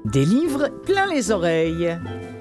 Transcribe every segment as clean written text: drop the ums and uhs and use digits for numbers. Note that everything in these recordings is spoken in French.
Des livres plein les oreilles.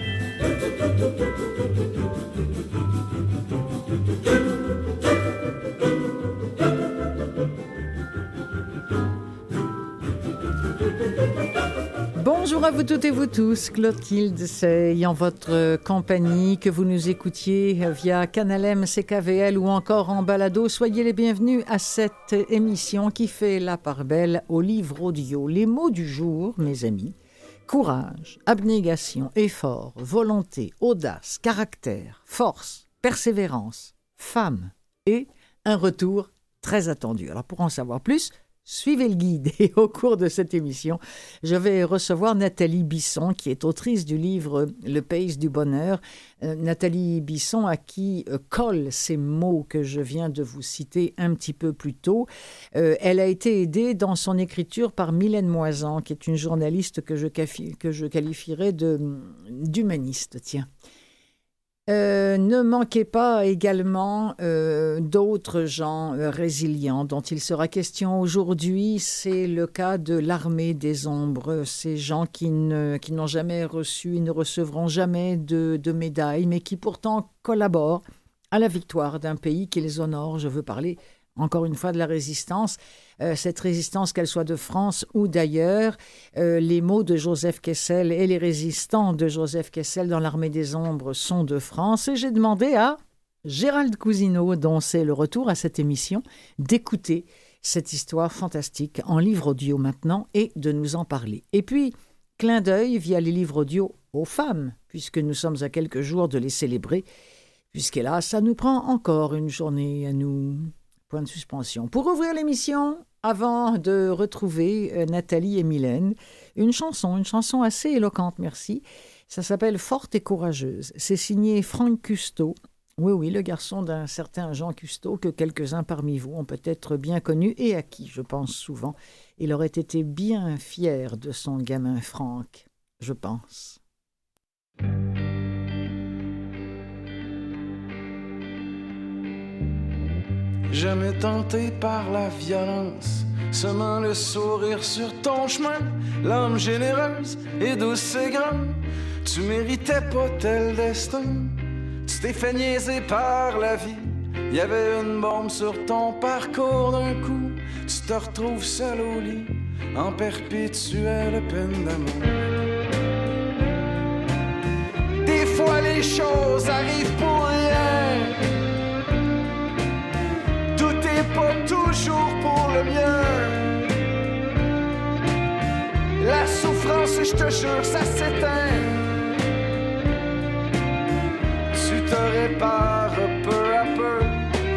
Bonjour à vous toutes et vous tous, Clotilde Sey en votre compagnie, que vous nous écoutiez via Canal M, CKVL ou encore en balado. Soyez les bienvenus à cette émission qui fait la part belle aux livres audio. Les mots du jour, mes amis: courage, abnégation, effort, volonté, audace, caractère, force, persévérance, femme et un retour très attendu. Alors pour en savoir plus, suivez le guide et au cours de cette émission, je vais recevoir Nathalie Bisson qui est autrice du livre Le Pays du bonheur. Nathalie Bisson à qui collent ces mots que je viens de vous citer un petit peu plus tôt. Elle a été aidée dans son écriture par Mylène Moisan qui est une journaliste que je qualifierais d'humaniste. Tiens. Ne manquez pas également d'autres gens résilients dont il sera question aujourd'hui. C'est le cas de l'Armée des Ombres, ces gens qui n'ont jamais reçu, ils ne recevront jamais de médaille, mais qui pourtant collaborent à la victoire d'un pays qui les honore. Je veux parler encore une fois de la résistance, cette résistance qu'elle soit de France ou d'ailleurs. Les mots de Joseph Kessel et les résistants de Joseph Kessel dans l'Armée des Ombres sont de France. Et j'ai demandé à Gérald Cousineau, dont c'est le retour à cette émission, d'écouter cette histoire fantastique en livre audio maintenant et de nous en parler. Et puis, clin d'œil via les livres audio aux femmes, puisque nous sommes à quelques jours de les célébrer, puisqu'hélas, ça nous prend encore une journée à nous... Point de suspension. Pour ouvrir l'émission, avant de retrouver Nathalie et Mylène, une chanson assez éloquente, merci. Ça s'appelle « Forte et courageuse ». C'est signé Franck Custeau. Oui, le garçon d'un certain Jean Custeau que quelques-uns parmi vous ont peut-être bien connu et à qui, je pense souvent, il aurait été bien fier de son gamin Franck, je pense. Jamais tenté par la violence, semant le sourire sur ton chemin, l'âme généreuse et douce et grande, tu méritais pas tel destin. Tu t'es fait niaiser par la vie, y avait une bombe sur ton parcours d'un coup. Tu te retrouves seul au lit, en perpétuelle peine d'amour. Des fois les choses arrivent pour rien, pas toujours pour le mieux. La souffrance, je te jure, ça s'éteint. Tu te répares peu à peu.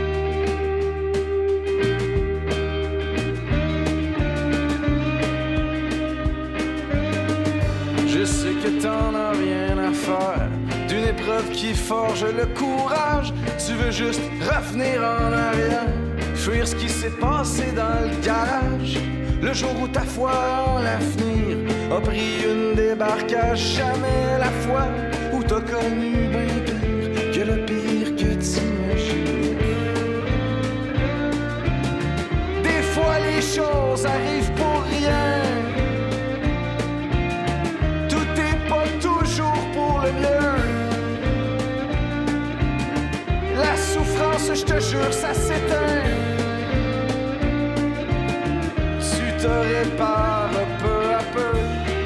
Je sais que t'en as rien à faire d'une épreuve qui forge le courage. Tu veux juste revenir en arrière, fuir ce qui s'est passé dans le garage. Le jour où ta foi en l'avenir a pris une débarquage. Jamais la fois où t'as connu bien pire que le pire que t'imagines. Des fois les choses arrivent pour rien, tout est pas toujours pour le mieux. La souffrance, je te jure, ça s'éteint. Tu te répares peu à peu.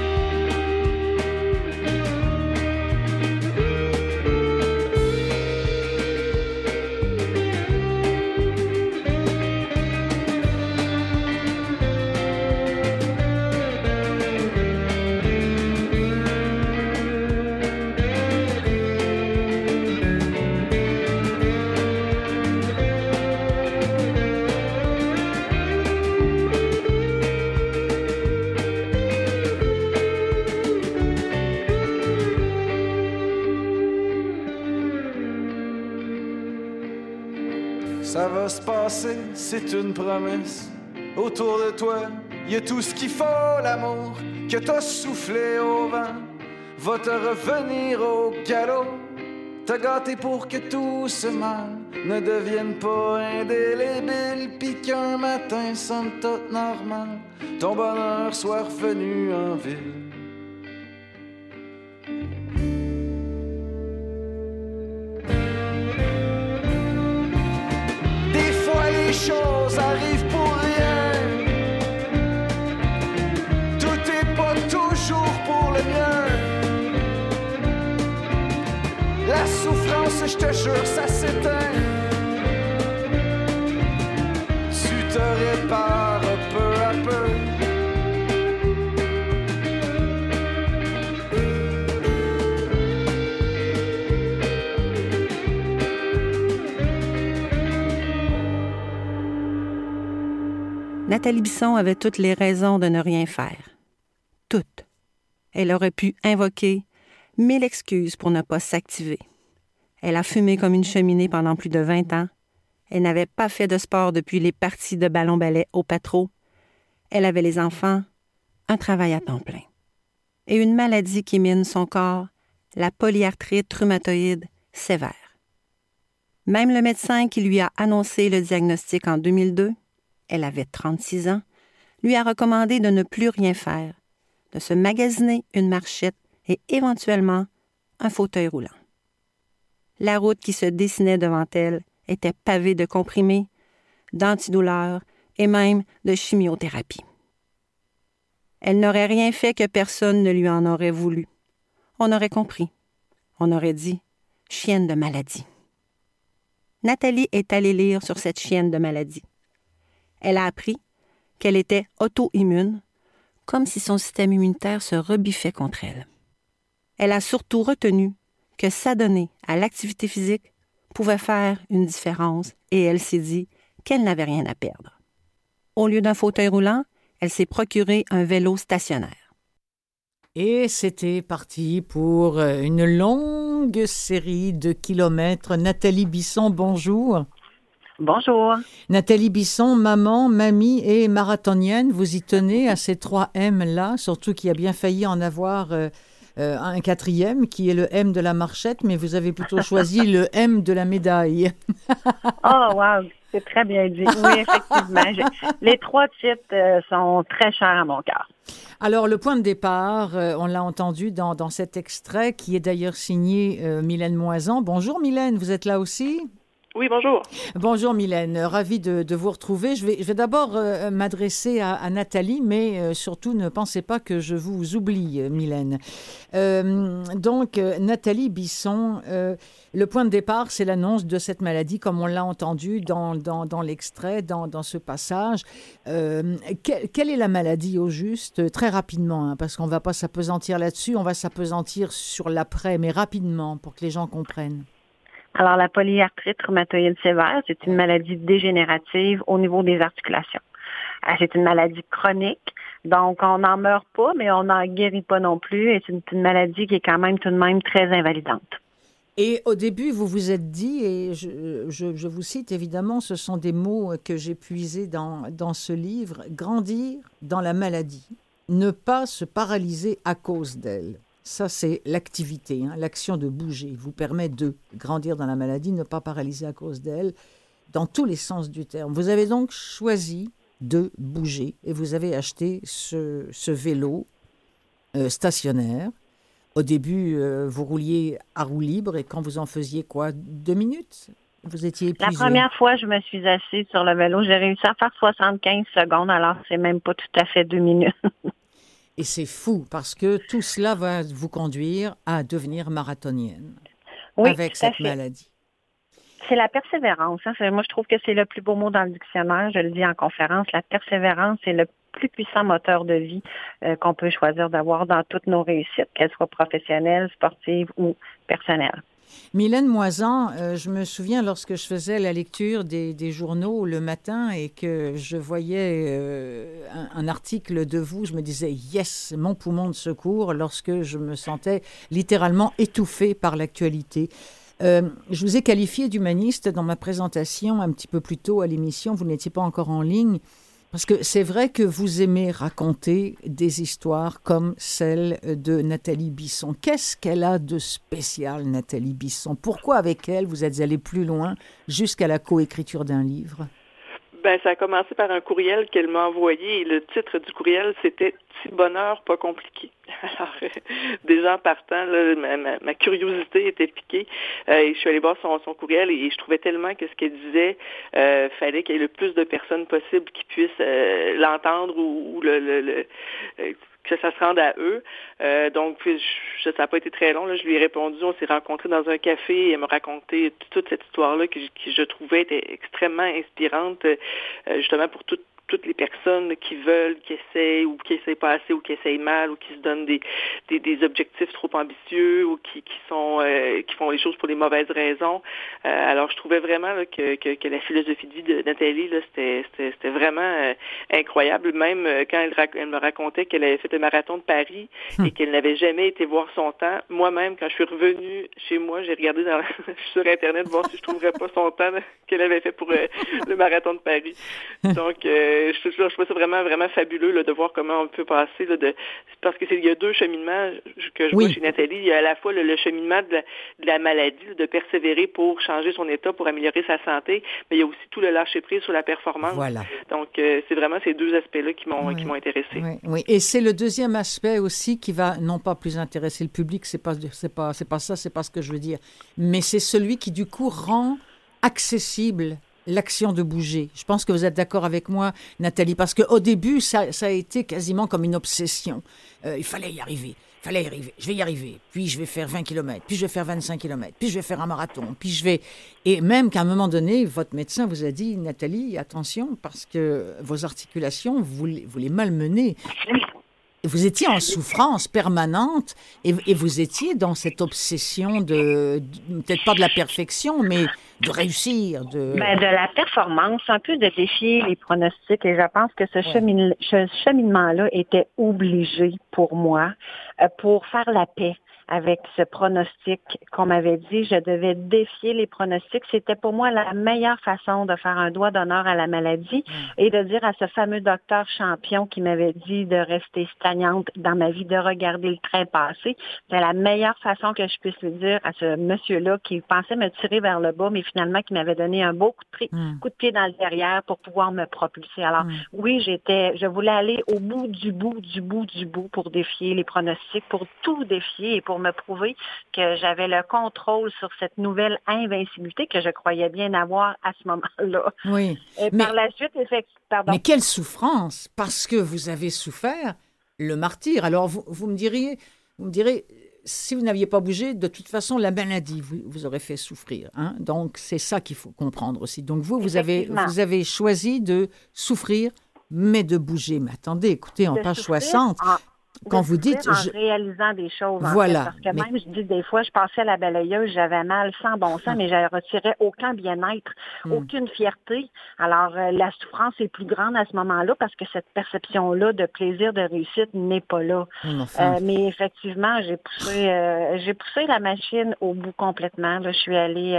Ça va se passer, c'est une promesse. Autour de toi, y a tout ce qu'il faut, l'amour que t'as soufflé au vent va te revenir au galop. T'as gâté pour que tout ce mal ne devienne pas indélébile, pis qu'un matin, somme toute normal, ton bonheur soit revenu en ville. commence, je te jure, ça s'éteint. Tu te répares peu à peu. Nathalie Bisson avait toutes les raisons de ne rien faire. Toutes. Elle aurait pu invoquer 1000 excuses pour ne pas s'activer. Elle a fumé comme une cheminée pendant plus de 20 ans. Elle n'avait pas fait de sport depuis les parties de ballon-ballet au Patro. Elle avait les enfants, un travail à temps plein. Et une maladie qui mine son corps, la polyarthrite rhumatoïde sévère. Même le médecin qui lui a annoncé le diagnostic en 2002, elle avait 36 ans, lui a recommandé de ne plus rien faire, de se magasiner une marchette et éventuellement un fauteuil roulant. La route qui se dessinait devant elle était pavée de comprimés, d'antidouleurs et même de chimiothérapie. Elle n'aurait rien fait que personne ne lui en aurait voulu. On aurait compris. On aurait dit « chienne de maladie ». Nathalie est allée lire sur cette chienne de maladie. Elle a appris qu'elle était auto-immune, comme si son système immunitaire se rebiffait contre elle. Elle a surtout retenu que s'adonner à l'activité physique pouvait faire une différence et elle s'est dit qu'elle n'avait rien à perdre. Au lieu d'un fauteuil roulant, elle s'est procuré un vélo stationnaire. Et c'était parti pour une longue série de kilomètres. Nathalie Bisson, bonjour. Bonjour. Nathalie Bisson, maman, mamie et marathonienne, vous y tenez à ces 3 M-là, surtout qu'il a bien failli en avoir un 4e, qui est le M de la marchette, mais vous avez plutôt choisi le M de la médaille. Oh, wow, c'est très bien dit. Oui, effectivement. Les 3 titres sont très chers à mon cœur. Alors, le point de départ, on l'a entendu dans cet extrait, qui est d'ailleurs signé Mylène Moisan. Bonjour Mylène, vous êtes là aussi? Oui, bonjour. Bonjour Mylène, ravie de vous retrouver. Je vais d'abord m'adresser à Nathalie, mais surtout ne pensez pas que je vous oublie, Mylène. Donc, Nathalie Bisson, le point de départ, c'est l'annonce de cette maladie, comme on l'a entendu dans l'extrait, dans ce passage. Quelle est la maladie au juste? Très rapidement, hein, parce qu'on ne va pas s'appesantir là-dessus, on va s'appesantir sur l'après, mais rapidement, pour que les gens comprennent. Alors, la polyarthrite rhumatoïde sévère, c'est une maladie dégénérative au niveau des articulations. C'est une maladie chronique, donc on n'en meurt pas, mais on n'en guérit pas non plus, et c'est une maladie qui est quand même tout de même très invalidante. Et au début, vous vous êtes dit, et je vous cite évidemment, ce sont des mots que j'ai puisés dans ce livre, « Grandir dans la maladie, ne pas se paralyser à cause d'elle ». Ça, c'est l'activité, hein, l'action de bouger vous permet de grandir dans la maladie, ne pas paralyser à cause d'elle, dans tous les sens du terme. Vous avez donc choisi de bouger et vous avez acheté ce vélo stationnaire. Au début, vous rouliez à roue libre et quand vous en faisiez 2 minutes, vous étiez épuisé. La première fois, je me suis assise sur le vélo, j'ai réussi à faire 75 secondes, alors c'est même pas tout à fait 2 minutes. Et c'est fou parce que tout cela va vous conduire à devenir marathonienne avec cette maladie. C'est la persévérance. Hein. Moi, je trouve que c'est le plus beau mot dans le dictionnaire. Je le dis en conférence. La persévérance, c'est le plus puissant moteur de vie qu'on peut choisir d'avoir dans toutes nos réussites, qu'elles soient professionnelles, sportives ou personnelles. Mylène Moisan, je me souviens lorsque je faisais la lecture des journaux le matin et que je voyais un article de vous, je me disais « Yes, mon poumon de secours » lorsque je me sentais littéralement étouffée par l'actualité. Je vous ai qualifié d'humaniste dans ma présentation un petit peu plus tôt à l'émission, vous n'étiez pas encore en ligne. Parce que c'est vrai que vous aimez raconter des histoires comme celle de Nathalie Bisson. Qu'est-ce qu'elle a de spécial, Nathalie Bisson? Pourquoi avec elle, vous êtes allé plus loin jusqu'à la coécriture d'un livre? Ça a commencé par un courriel qu'elle m'a envoyé et le titre du courriel, c'était « petit bonheur pas compliqué. Alors, déjà en partant, là, ma curiosité était piquée. Et je suis allée voir son courriel et je trouvais tellement que ce qu'elle disait, fallait qu'il y ait le plus de personnes possible qui puissent l'entendre ou que ça se rende à eux. Donc, ça n'a pas été très long. Là, je lui ai répondu, on s'est rencontrés dans un café et elle m'a raconté toute cette histoire-là que je trouvais était extrêmement inspirante, justement pour toutes les personnes qui veulent, qui essayent ou qui essayent pas assez ou qui essayent mal ou qui se donnent des objectifs trop ambitieux ou qui font les choses pour les mauvaises raisons. Alors je trouvais vraiment là, que la philosophie de vie de Nathalie là, c'était vraiment incroyable. Même quand elle me racontait qu'elle avait fait le marathon de Paris et qu'elle n'avait jamais été voir son temps. Moi-même, quand je suis revenue chez moi, j'ai regardé sur Internet voir si je trouverais pas son temps là, qu'elle avait fait pour le marathon de Paris. Donc je trouve ça vraiment, vraiment fabuleux là, de voir comment on peut passer là, parce que il y a deux cheminements que je vois chez Nathalie. Il y a à la fois le cheminement de la maladie, là, de persévérer pour changer son état, pour améliorer sa santé, mais il y a aussi tout le lâcher-prise sur la performance. Voilà. Donc, c'est vraiment ces deux aspects-là qui m'ont intéressée. Oui. Et c'est le deuxième aspect aussi qui va non pas plus intéresser le public, c'est pas ça, c'est pas ce que je veux dire, mais c'est celui qui du coup rend accessible l'action de bouger. Je pense que vous êtes d'accord avec moi, Nathalie, parce qu'au début, ça a été quasiment comme une obsession. Il fallait y arriver. Je vais y arriver. Puis je vais faire 20 km, puis je vais faire 25 km, puis je vais faire un marathon, puis je vais... Et même qu'à un moment donné, votre médecin vous a dit, Nathalie, attention, parce que vos articulations, vous les malmenez. Vous étiez en souffrance permanente et vous étiez dans cette obsession peut-être pas de la perfection, mais de réussir. De la performance, un peu de défier les pronostics. Et je pense que ce cheminement-là était obligé pour moi pour faire la paix avec ce pronostic qu'on m'avait dit. Je devais défier les pronostics. C'était pour moi la meilleure façon de faire un doigt d'honneur à la maladie et de dire à ce fameux docteur champion qui m'avait dit de rester stagnante dans ma vie, de regarder le train passer. C'est la meilleure façon que je puisse lui dire à ce monsieur-là qui pensait me tirer vers le bas, mais finalement qui m'avait donné un beau coup de pied dans le derrière pour pouvoir me propulser. Alors oui, je voulais aller au bout du bout pour défier les pronostics, pour tout défier et pour me prouver que j'avais le contrôle sur cette nouvelle invincibilité que je croyais bien avoir à ce moment-là. Oui. Par la suite, effectivement... Mais quelle souffrance! Parce que vous avez souffert le martyre. Alors, vous me direz, si vous n'aviez pas bougé, de toute façon, la maladie vous aurait fait souffrir. Hein? Donc, c'est ça qu'il faut comprendre aussi. Donc, vous avez choisi de souffrir, mais de bouger. Mais attendez, écoutez, en page 60... Quand vous dites... En réalisant des choses, voilà, parce que même, je dis des fois, je passais à la balayeuse, j'avais mal sans bon sens, mais je ne retirais aucun bien-être, aucune fierté. Alors, la souffrance est plus grande à ce moment-là parce que cette perception-là de plaisir, de réussite n'est pas là. Mais effectivement, j'ai poussé la machine au bout complètement. Là, je suis allée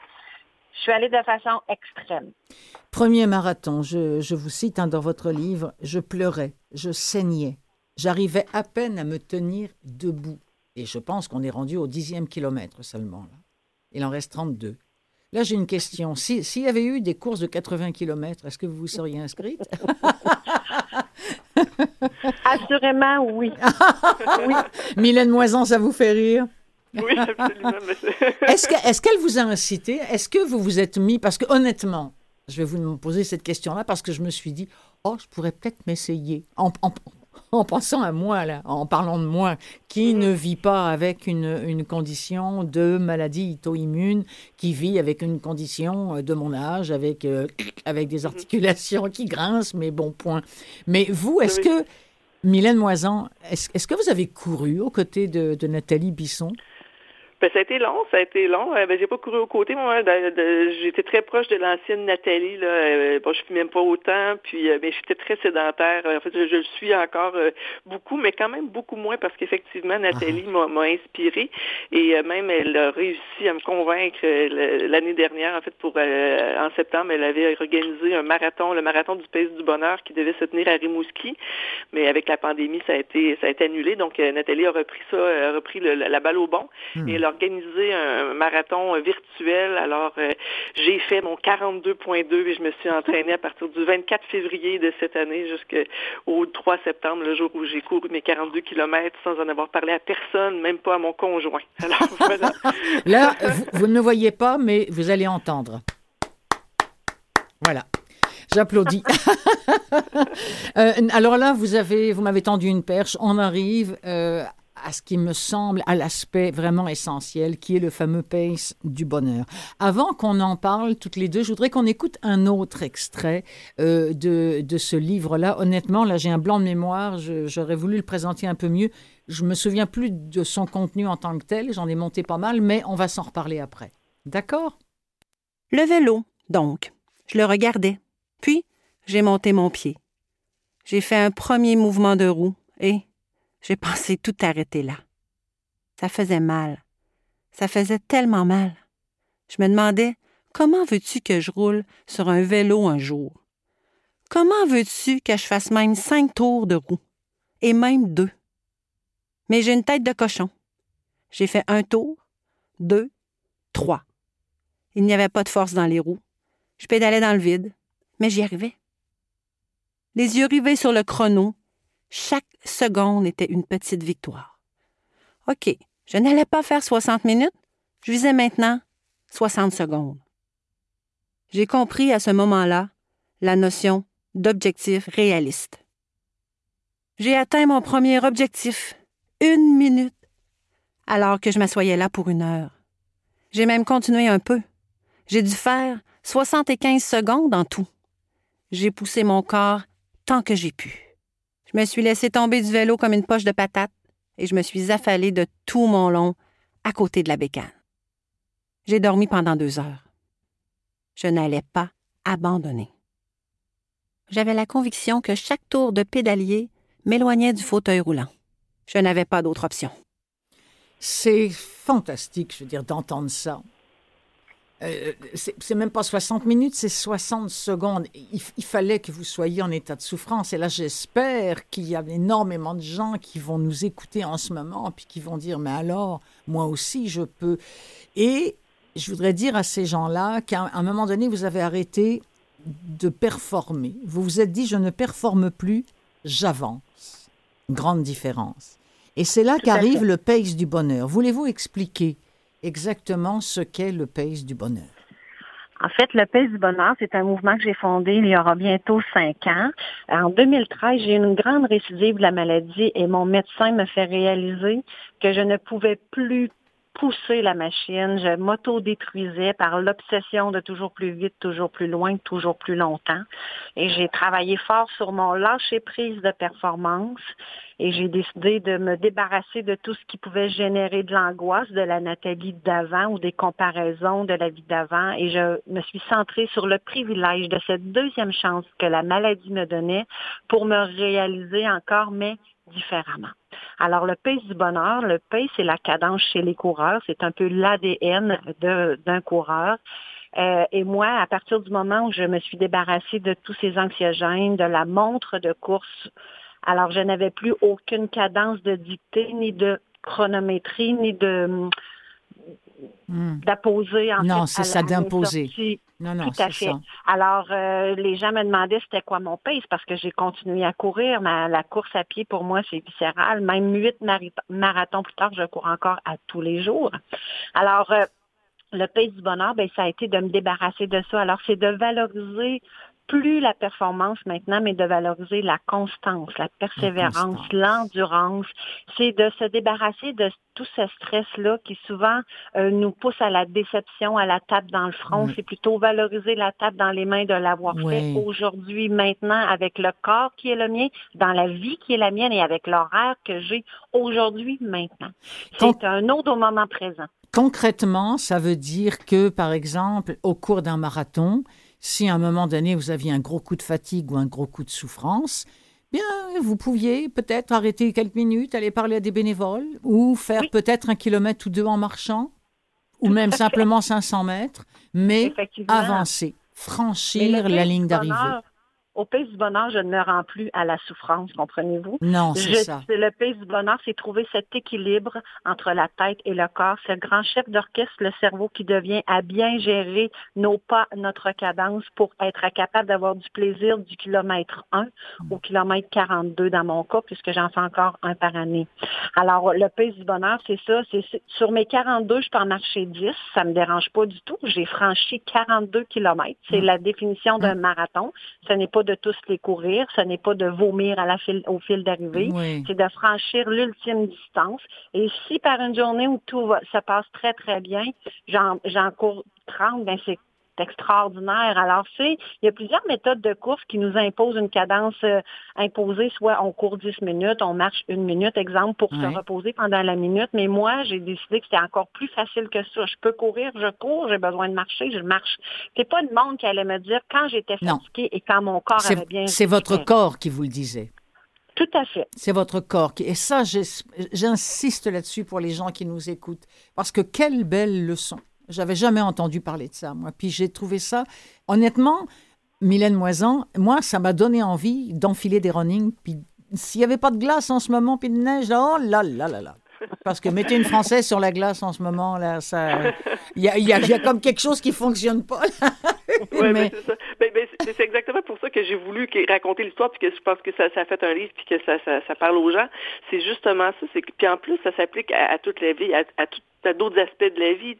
de façon extrême. Premier marathon, je vous cite dans votre livre, je pleurais, je saignais. J'arrivais à peine à me tenir debout. Et je pense qu'on est rendu au 10e kilomètre seulement. Là. Il en reste 32. Là, j'ai une question. S'il y avait eu des courses de 80 kilomètres, est-ce que vous vous seriez inscrite? Assurément, oui. Oui. Mylène Moisan, ça vous fait rire? Oui, absolument. Est-ce qu'elle vous a incité? Est-ce que vous vous êtes mis... Parce que honnêtement, je vais vous poser cette question-là parce que je me suis dit, je pourrais peut-être m'essayer. En pensant à moi, là, en parlant de moi, qui ne vit pas avec une condition de maladie auto-immune, qui vit avec une condition de mon âge, avec des articulations qui grincent, mais bon, point. Mais vous, est-ce que, Mylène Moisan, est-ce que vous avez couru aux côtés de Nathalie Bisson? Ça a été long. J'ai pas couru aux côtés, moi. J'étais très proche de l'ancienne Nathalie, là. Je suis même pas autant, puis mais j'étais très sédentaire. En fait, je le suis encore beaucoup, mais quand même beaucoup moins parce qu'effectivement, Nathalie m'a inspirée et même elle a réussi à me convaincre l'année dernière, en fait, en septembre, elle avait organisé un marathon, le marathon du Pays du Bonheur qui devait se tenir à Rimouski, mais avec la pandémie, ça a été annulé. Donc Nathalie a repris la balle au bond et elle a organisé un marathon virtuel. Alors, j'ai fait mon 42.2 et je me suis entraînée à partir du 24 février de cette année jusqu'au 3 septembre, le jour où j'ai couru mes 42 kilomètres sans en avoir parlé à personne, même pas à mon conjoint. Alors, voilà. Là, vous ne me voyez pas, mais vous allez entendre. Voilà. J'applaudis. Alors là, vous m'avez tendu une perche. On arrive à ce qui me semble, à l'aspect vraiment essentiel, qui est le fameux pace du bonheur. Avant qu'on en parle toutes les deux, je voudrais qu'on écoute un autre extrait de ce livre-là. Honnêtement, là, j'ai un blanc de mémoire. J'aurais voulu le présenter un peu mieux. Je me souviens plus de son contenu en tant que tel. J'en ai monté pas mal, mais on va s'en reparler après. D'accord? Le vélo, donc. Je le regardais. Puis, j'ai monté mon pied. J'ai fait un premier mouvement de roue et j'ai pensé tout arrêter là. Ça faisait mal. Ça faisait tellement mal. Je me demandais, comment veux-tu que je roule sur un vélo un jour? Comment veux-tu que je fasse même 5 tours de roue? Et même 2? Mais j'ai une tête de cochon. J'ai fait 1 tour, 2, 3. Il n'y avait pas de force dans les roues. Je pédalais dans le vide, mais j'y arrivais. Les yeux rivés sur le chrono, chaque seconde était une petite victoire. OK, je n'allais pas faire 60 minutes, je visais maintenant 60 secondes. J'ai compris à ce moment-là la notion d'objectif réaliste. J'ai atteint mon premier objectif, 1 minute, alors que je m'assoyais là pour 1 heure. J'ai même continué un peu. J'ai dû faire 75 secondes en tout. J'ai poussé mon corps tant que j'ai pu. Je me suis laissé tomber du vélo comme une poche de patates et je me suis affalée de tout mon long à côté de la bécane. J'ai dormi pendant 2 heures. Je n'allais pas abandonner. J'avais la conviction que chaque tour de pédalier m'éloignait du fauteuil roulant. Je n'avais pas d'autre option. C'est fantastique, je veux dire, d'entendre ça. C'est même pas 60 minutes, c'est 60 secondes. Il fallait que vous soyez en état de souffrance. Et là, j'espère qu'il y a énormément de gens qui vont nous écouter en ce moment puis qui vont dire, mais alors, moi aussi, je peux. Et je voudrais dire à ces gens-là qu'à un moment donné, vous avez arrêté de performer. Vous vous êtes dit, je ne performe plus, j'avance. Grande différence. Et c'est là qu'arrive le pace du bonheur. Voulez-vous expliquer exactement ce qu'est le pace du bonheur? En fait, le pace du bonheur, c'est un mouvement que j'ai fondé il y aura bientôt 5 ans. En 2013, j'ai eu une grande récidive de la maladie et mon médecin me fait réaliser que je ne pouvais plus pousser la machine. Je m'auto-détruisais par l'obsession de toujours plus vite, toujours plus loin, toujours plus longtemps. Et j'ai travaillé fort sur mon lâcher-prise de performance et j'ai décidé de me débarrasser de tout ce qui pouvait générer de l'angoisse de la Nathalie d'avant ou des comparaisons de la vie d'avant. Et je me suis centrée sur le privilège de cette deuxième chance que la maladie me donnait pour me réaliser encore, mais différemment. Alors, le pace du bonheur, le pace, c'est la cadence chez les coureurs. C'est un peu l'ADN d'un coureur. Et moi, à partir du moment où je me suis débarrassée de tous ces anxiogènes, de la montre de course, alors je n'avais plus aucune cadence de dictée, ni de chronométrie, ni d'apposer. Non, c'est ça, d'imposer. Non, tout à fait. Ça. Alors, les gens me demandaient c'était quoi mon pace parce que j'ai continué à courir. La course à pied, pour moi, c'est viscéral. Même 8 marathons plus tard, je cours encore à tous les jours. Alors, le pace du bonheur, ça a été de me débarrasser de ça. Alors, c'est de valoriser plus la performance maintenant, mais de valoriser la constance, la persévérance, l'endurance. C'est de se débarrasser de tout ce stress-là qui souvent nous pousse à la déception, à la tape dans le front. C'est plutôt valoriser la tape dans les mains de l'avoir fait aujourd'hui, maintenant, avec le corps qui est le mien, dans la vie qui est la mienne et avec l'horaire que j'ai aujourd'hui, maintenant. C'est un autre au moment présent. Concrètement, ça veut dire que, par exemple, au cours d'un marathon, si à un moment donné, vous aviez un gros coup de fatigue ou un gros coup de souffrance, bien, vous pouviez peut-être arrêter quelques minutes, aller parler à des bénévoles ou faire peut-être 1 kilomètre ou 2 en marchant ou même simplement 500 mètres, mais avancer, franchir la ligne d'arrivée. Au pays du bonheur, je ne me rends plus à la souffrance, comprenez-vous? Non, c'est ça. Le pays du bonheur, c'est trouver cet équilibre entre la tête et le corps. C'est le grand chef d'orchestre, le cerveau, qui devient à bien gérer nos pas, notre cadence pour être capable d'avoir du plaisir du kilomètre 1 au kilomètre 42 dans mon cas, puisque j'en fais encore un par année. Alors, le pays du bonheur, c'est ça. Sur mes 42, je peux en marcher 10. Ça me dérange pas du tout. J'ai franchi 42 kilomètres. C'est la définition d'un marathon. Ce n'est pas de tous les courir. Ce n'est pas de vomir au fil d'arrivée. Oui. C'est de franchir l'ultime distance. Et si par une journée où se passe très, très bien, j'en cours 30, ben c'est extraordinaire. Alors, il y a plusieurs méthodes de course qui nous imposent une cadence imposée, soit on court 10 minutes, on marche 1 minute, exemple, pour se reposer pendant la minute. Mais moi, j'ai décidé que c'était encore plus facile que ça. Je peux courir, je cours, j'ai besoin de marcher, je marche. C'est pas le monde qui allait me dire quand j'étais fatiguée et quand mon corps avait bien... C'est votre corps qui vous le disait. Tout à fait. C'est votre corps. Et ça, j'insiste là-dessus pour les gens qui nous écoutent. Parce que quelle belle leçon. J'avais jamais entendu parler de ça, moi. Puis j'ai trouvé ça, honnêtement, Mylène Moisan, moi, ça m'a donné envie d'enfiler des running. Puis s'il n'y avait pas de glace en ce moment, puis de neige, oh là là là là. Parce que mettez une Française sur la glace en ce moment, là, ça, il y a comme quelque chose qui fonctionne pas. Oui, mais c'est ça. C'est exactement pour ça que j'ai voulu raconter l'histoire, puis que je pense que ça a fait un livre, puis que ça parle aux gens. C'est justement ça. Puis en plus, ça s'applique à toute la vie, à d'autres aspects de la vie,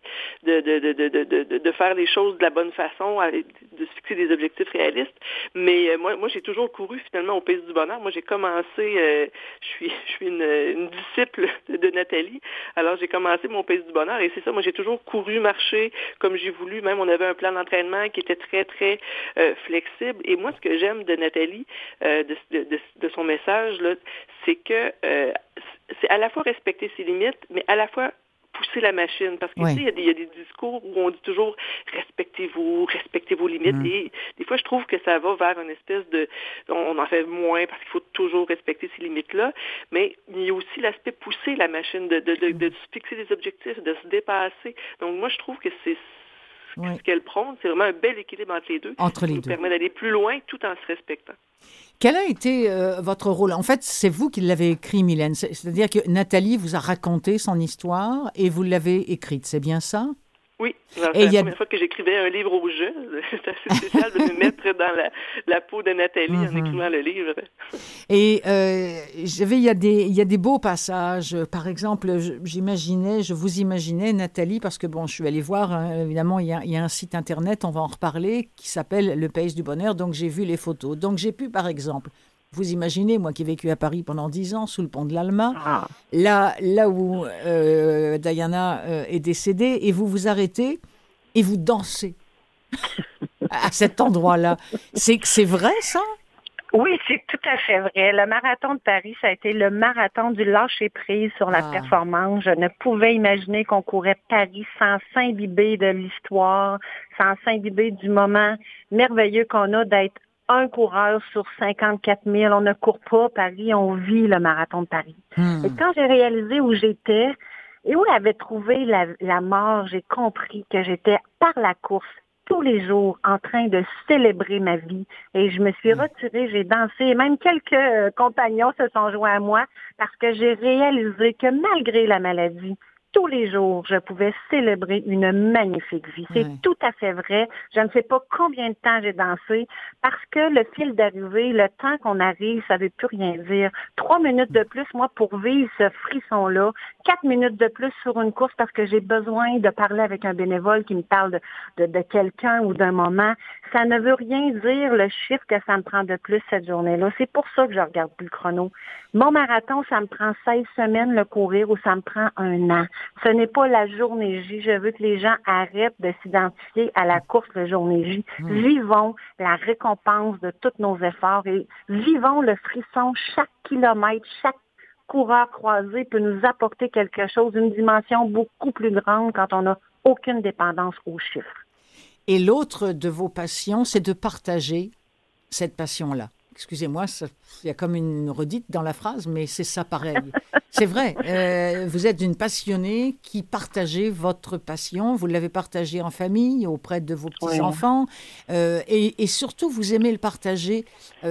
de faire les choses de la bonne façon, de se fixer des objectifs réalistes. Mais moi, j'ai toujours couru finalement au pays du bonheur. Moi, j'ai commencé, je suis une disciple de Nathalie. Alors, j'ai commencé mon pays du bonheur et c'est ça. Moi, j'ai toujours couru, marché comme j'ai voulu. Même, on avait un plan d'entraînement qui était très, très flexible. Et moi, ce que j'aime de Nathalie, de son message, là, c'est que c'est à la fois respecter ses limites, mais à la fois pousser la machine. Parce que tu sais, il y a des discours où on dit toujours respectez vos limites. Et des fois, je trouve que ça va vers une espèce de on en fait moins parce qu'il faut toujours respecter ces limites-là. Mais il y a aussi l'aspect pousser la machine, de se fixer des objectifs, de se dépasser. Donc moi, je trouve que c'est ce qu'elle prône, c'est vraiment un bel équilibre entre les deux. Entre les deux. Qui nous permet d'aller plus loin tout en se respectant. Quel a été votre rôle? En fait, c'est vous qui l'avez écrit, Mylène. C'est-à-dire que Nathalie vous a raconté son histoire et vous l'avez écrite. C'est bien ça? Oui. Alors, c'est la première fois que j'écrivais un livre au jeu. C'est assez spécial de me mettre dans la peau de Nathalie en écrivant le livre. Et il y a des beaux passages. Par exemple, je vous imaginais, Nathalie, parce que bon, je suis allée voir, hein, évidemment, il y a un site Internet, on va en reparler, qui s'appelle Le Pays du bonheur. Donc, j'ai vu les photos. Donc, j'ai pu, par exemple, vous imaginez, moi qui ai vécu à Paris pendant 10 ans, sous le pont de l'Alma, là où Diana est décédée, et vous vous arrêtez et vous dansez à cet endroit-là. C'est vrai, ça? Oui, c'est tout à fait vrai. Le marathon de Paris, ça a été le marathon du lâcher-prise sur la performance. Je ne pouvais imaginer qu'on courait Paris sans s'imbiber de l'histoire, sans s'imbiber du moment merveilleux qu'on a d'être un coureur sur 54 000. On ne court pas Paris, on vit le marathon de Paris. Et quand j'ai réalisé où j'étais et où j'avais trouvé la mort, j'ai compris que j'étais par la course tous les jours en train de célébrer ma vie. Et je me suis retirée, j'ai dansé. Et même quelques compagnons se sont joints à moi parce que j'ai réalisé que malgré la maladie, tous les jours, je pouvais célébrer une magnifique vie. C'est tout à fait vrai. Je ne sais pas combien de temps j'ai dansé parce que le fil d'arrivée, le temps qu'on arrive, ça ne veut plus rien dire. 3 minutes de plus, moi, pour vivre ce frisson-là. 4 minutes de plus sur une course parce que j'ai besoin de parler avec un bénévole qui me parle de quelqu'un ou d'un moment. Ça ne veut rien dire le chiffre que ça me prend de plus cette journée-là. C'est pour ça que je regarde plus le chrono. Mon marathon, ça me prend 16 semaines le courir ou ça me prend 1 an. Ce n'est pas la journée J. Je veux que les gens arrêtent de s'identifier à la course de journée J. Vivons la récompense de tous nos efforts et vivons le frisson. Chaque kilomètre, chaque coureur croisé peut nous apporter quelque chose, une dimension beaucoup plus grande quand on n'a aucune dépendance aux chiffres. Et l'autre de vos passions, c'est de partager cette passion-là. excusez-moi, il y a comme une redite dans la phrase, mais c'est ça pareil. C'est vrai, vous êtes une passionnée qui partagez votre passion, vous l'avez partagée en famille, auprès de vos petits-enfants, et surtout, vous aimez le partager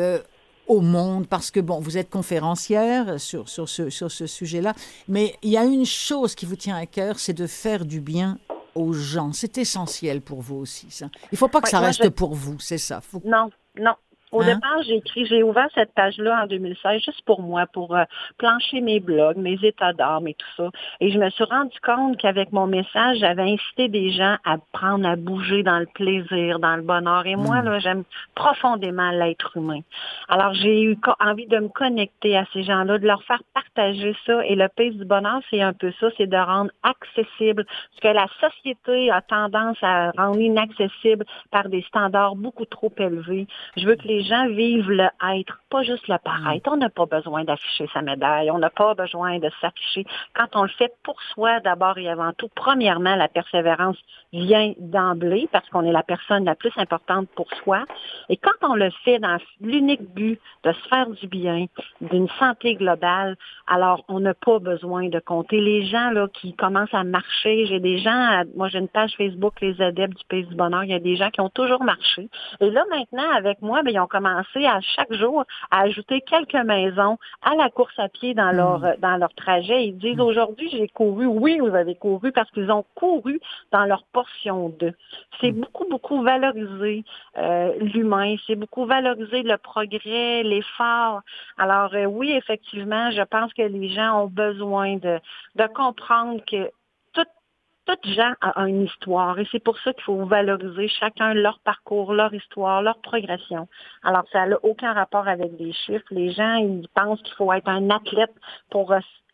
au monde, parce que, bon, vous êtes conférencière sur ce sujet-là, mais il y a une chose qui vous tient à cœur, c'est de faire du bien aux gens. C'est essentiel pour vous aussi, ça. Il ne faut pas que ça reste pour vous, c'est ça. Non. Au départ, j'ai ouvert cette page-là en 2016 juste pour moi, pour plancher mes blogs, mes états d'âme et tout ça. Et je me suis rendu compte qu'avec mon message, j'avais incité des gens à prendre, à bouger dans le plaisir, dans le bonheur. Et moi, là, j'aime profondément l'être humain. Alors, j'ai eu envie de me connecter à ces gens-là, de leur faire partager ça. Et le pays du bonheur, c'est un peu ça, c'est de rendre accessible ce que la société a tendance à rendre inaccessible par des standards beaucoup trop élevés. Je veux que les gens vivent le être, pas juste le paraître. On n'a pas besoin d'afficher sa médaille, on n'a pas besoin de s'afficher. Quand on le fait pour soi, d'abord et avant tout, premièrement, la persévérance vient d'emblée parce qu'on est la personne la plus importante pour soi. Et quand on le fait dans l'unique but de se faire du bien, d'une santé globale, alors on n'a pas besoin de compter. Les gens là qui commencent à marcher, j'ai des gens, moi j'ai une page Facebook, Les Adeptes du Pays du Bonheur, il y a des gens qui ont toujours marché. Et là maintenant, avec moi, ils ont commencé à chaque jour à ajouter quelques maisons à la course à pied dans leur trajet. Ils disent aujourd'hui j'ai couru. Oui, vous avez couru parce qu'ils ont couru dans leur portion d'eux. C'est beaucoup valoriser l'humain, c'est beaucoup valoriser le progrès, l'effort. Alors oui, effectivement, je pense que les gens ont besoin de comprendre que tout gens a une histoire et c'est pour ça qu'il faut valoriser chacun leur parcours, leur histoire, leur progression. Alors, ça n'a aucun rapport avec des chiffres. Les gens, ils pensent qu'il faut être un athlète pour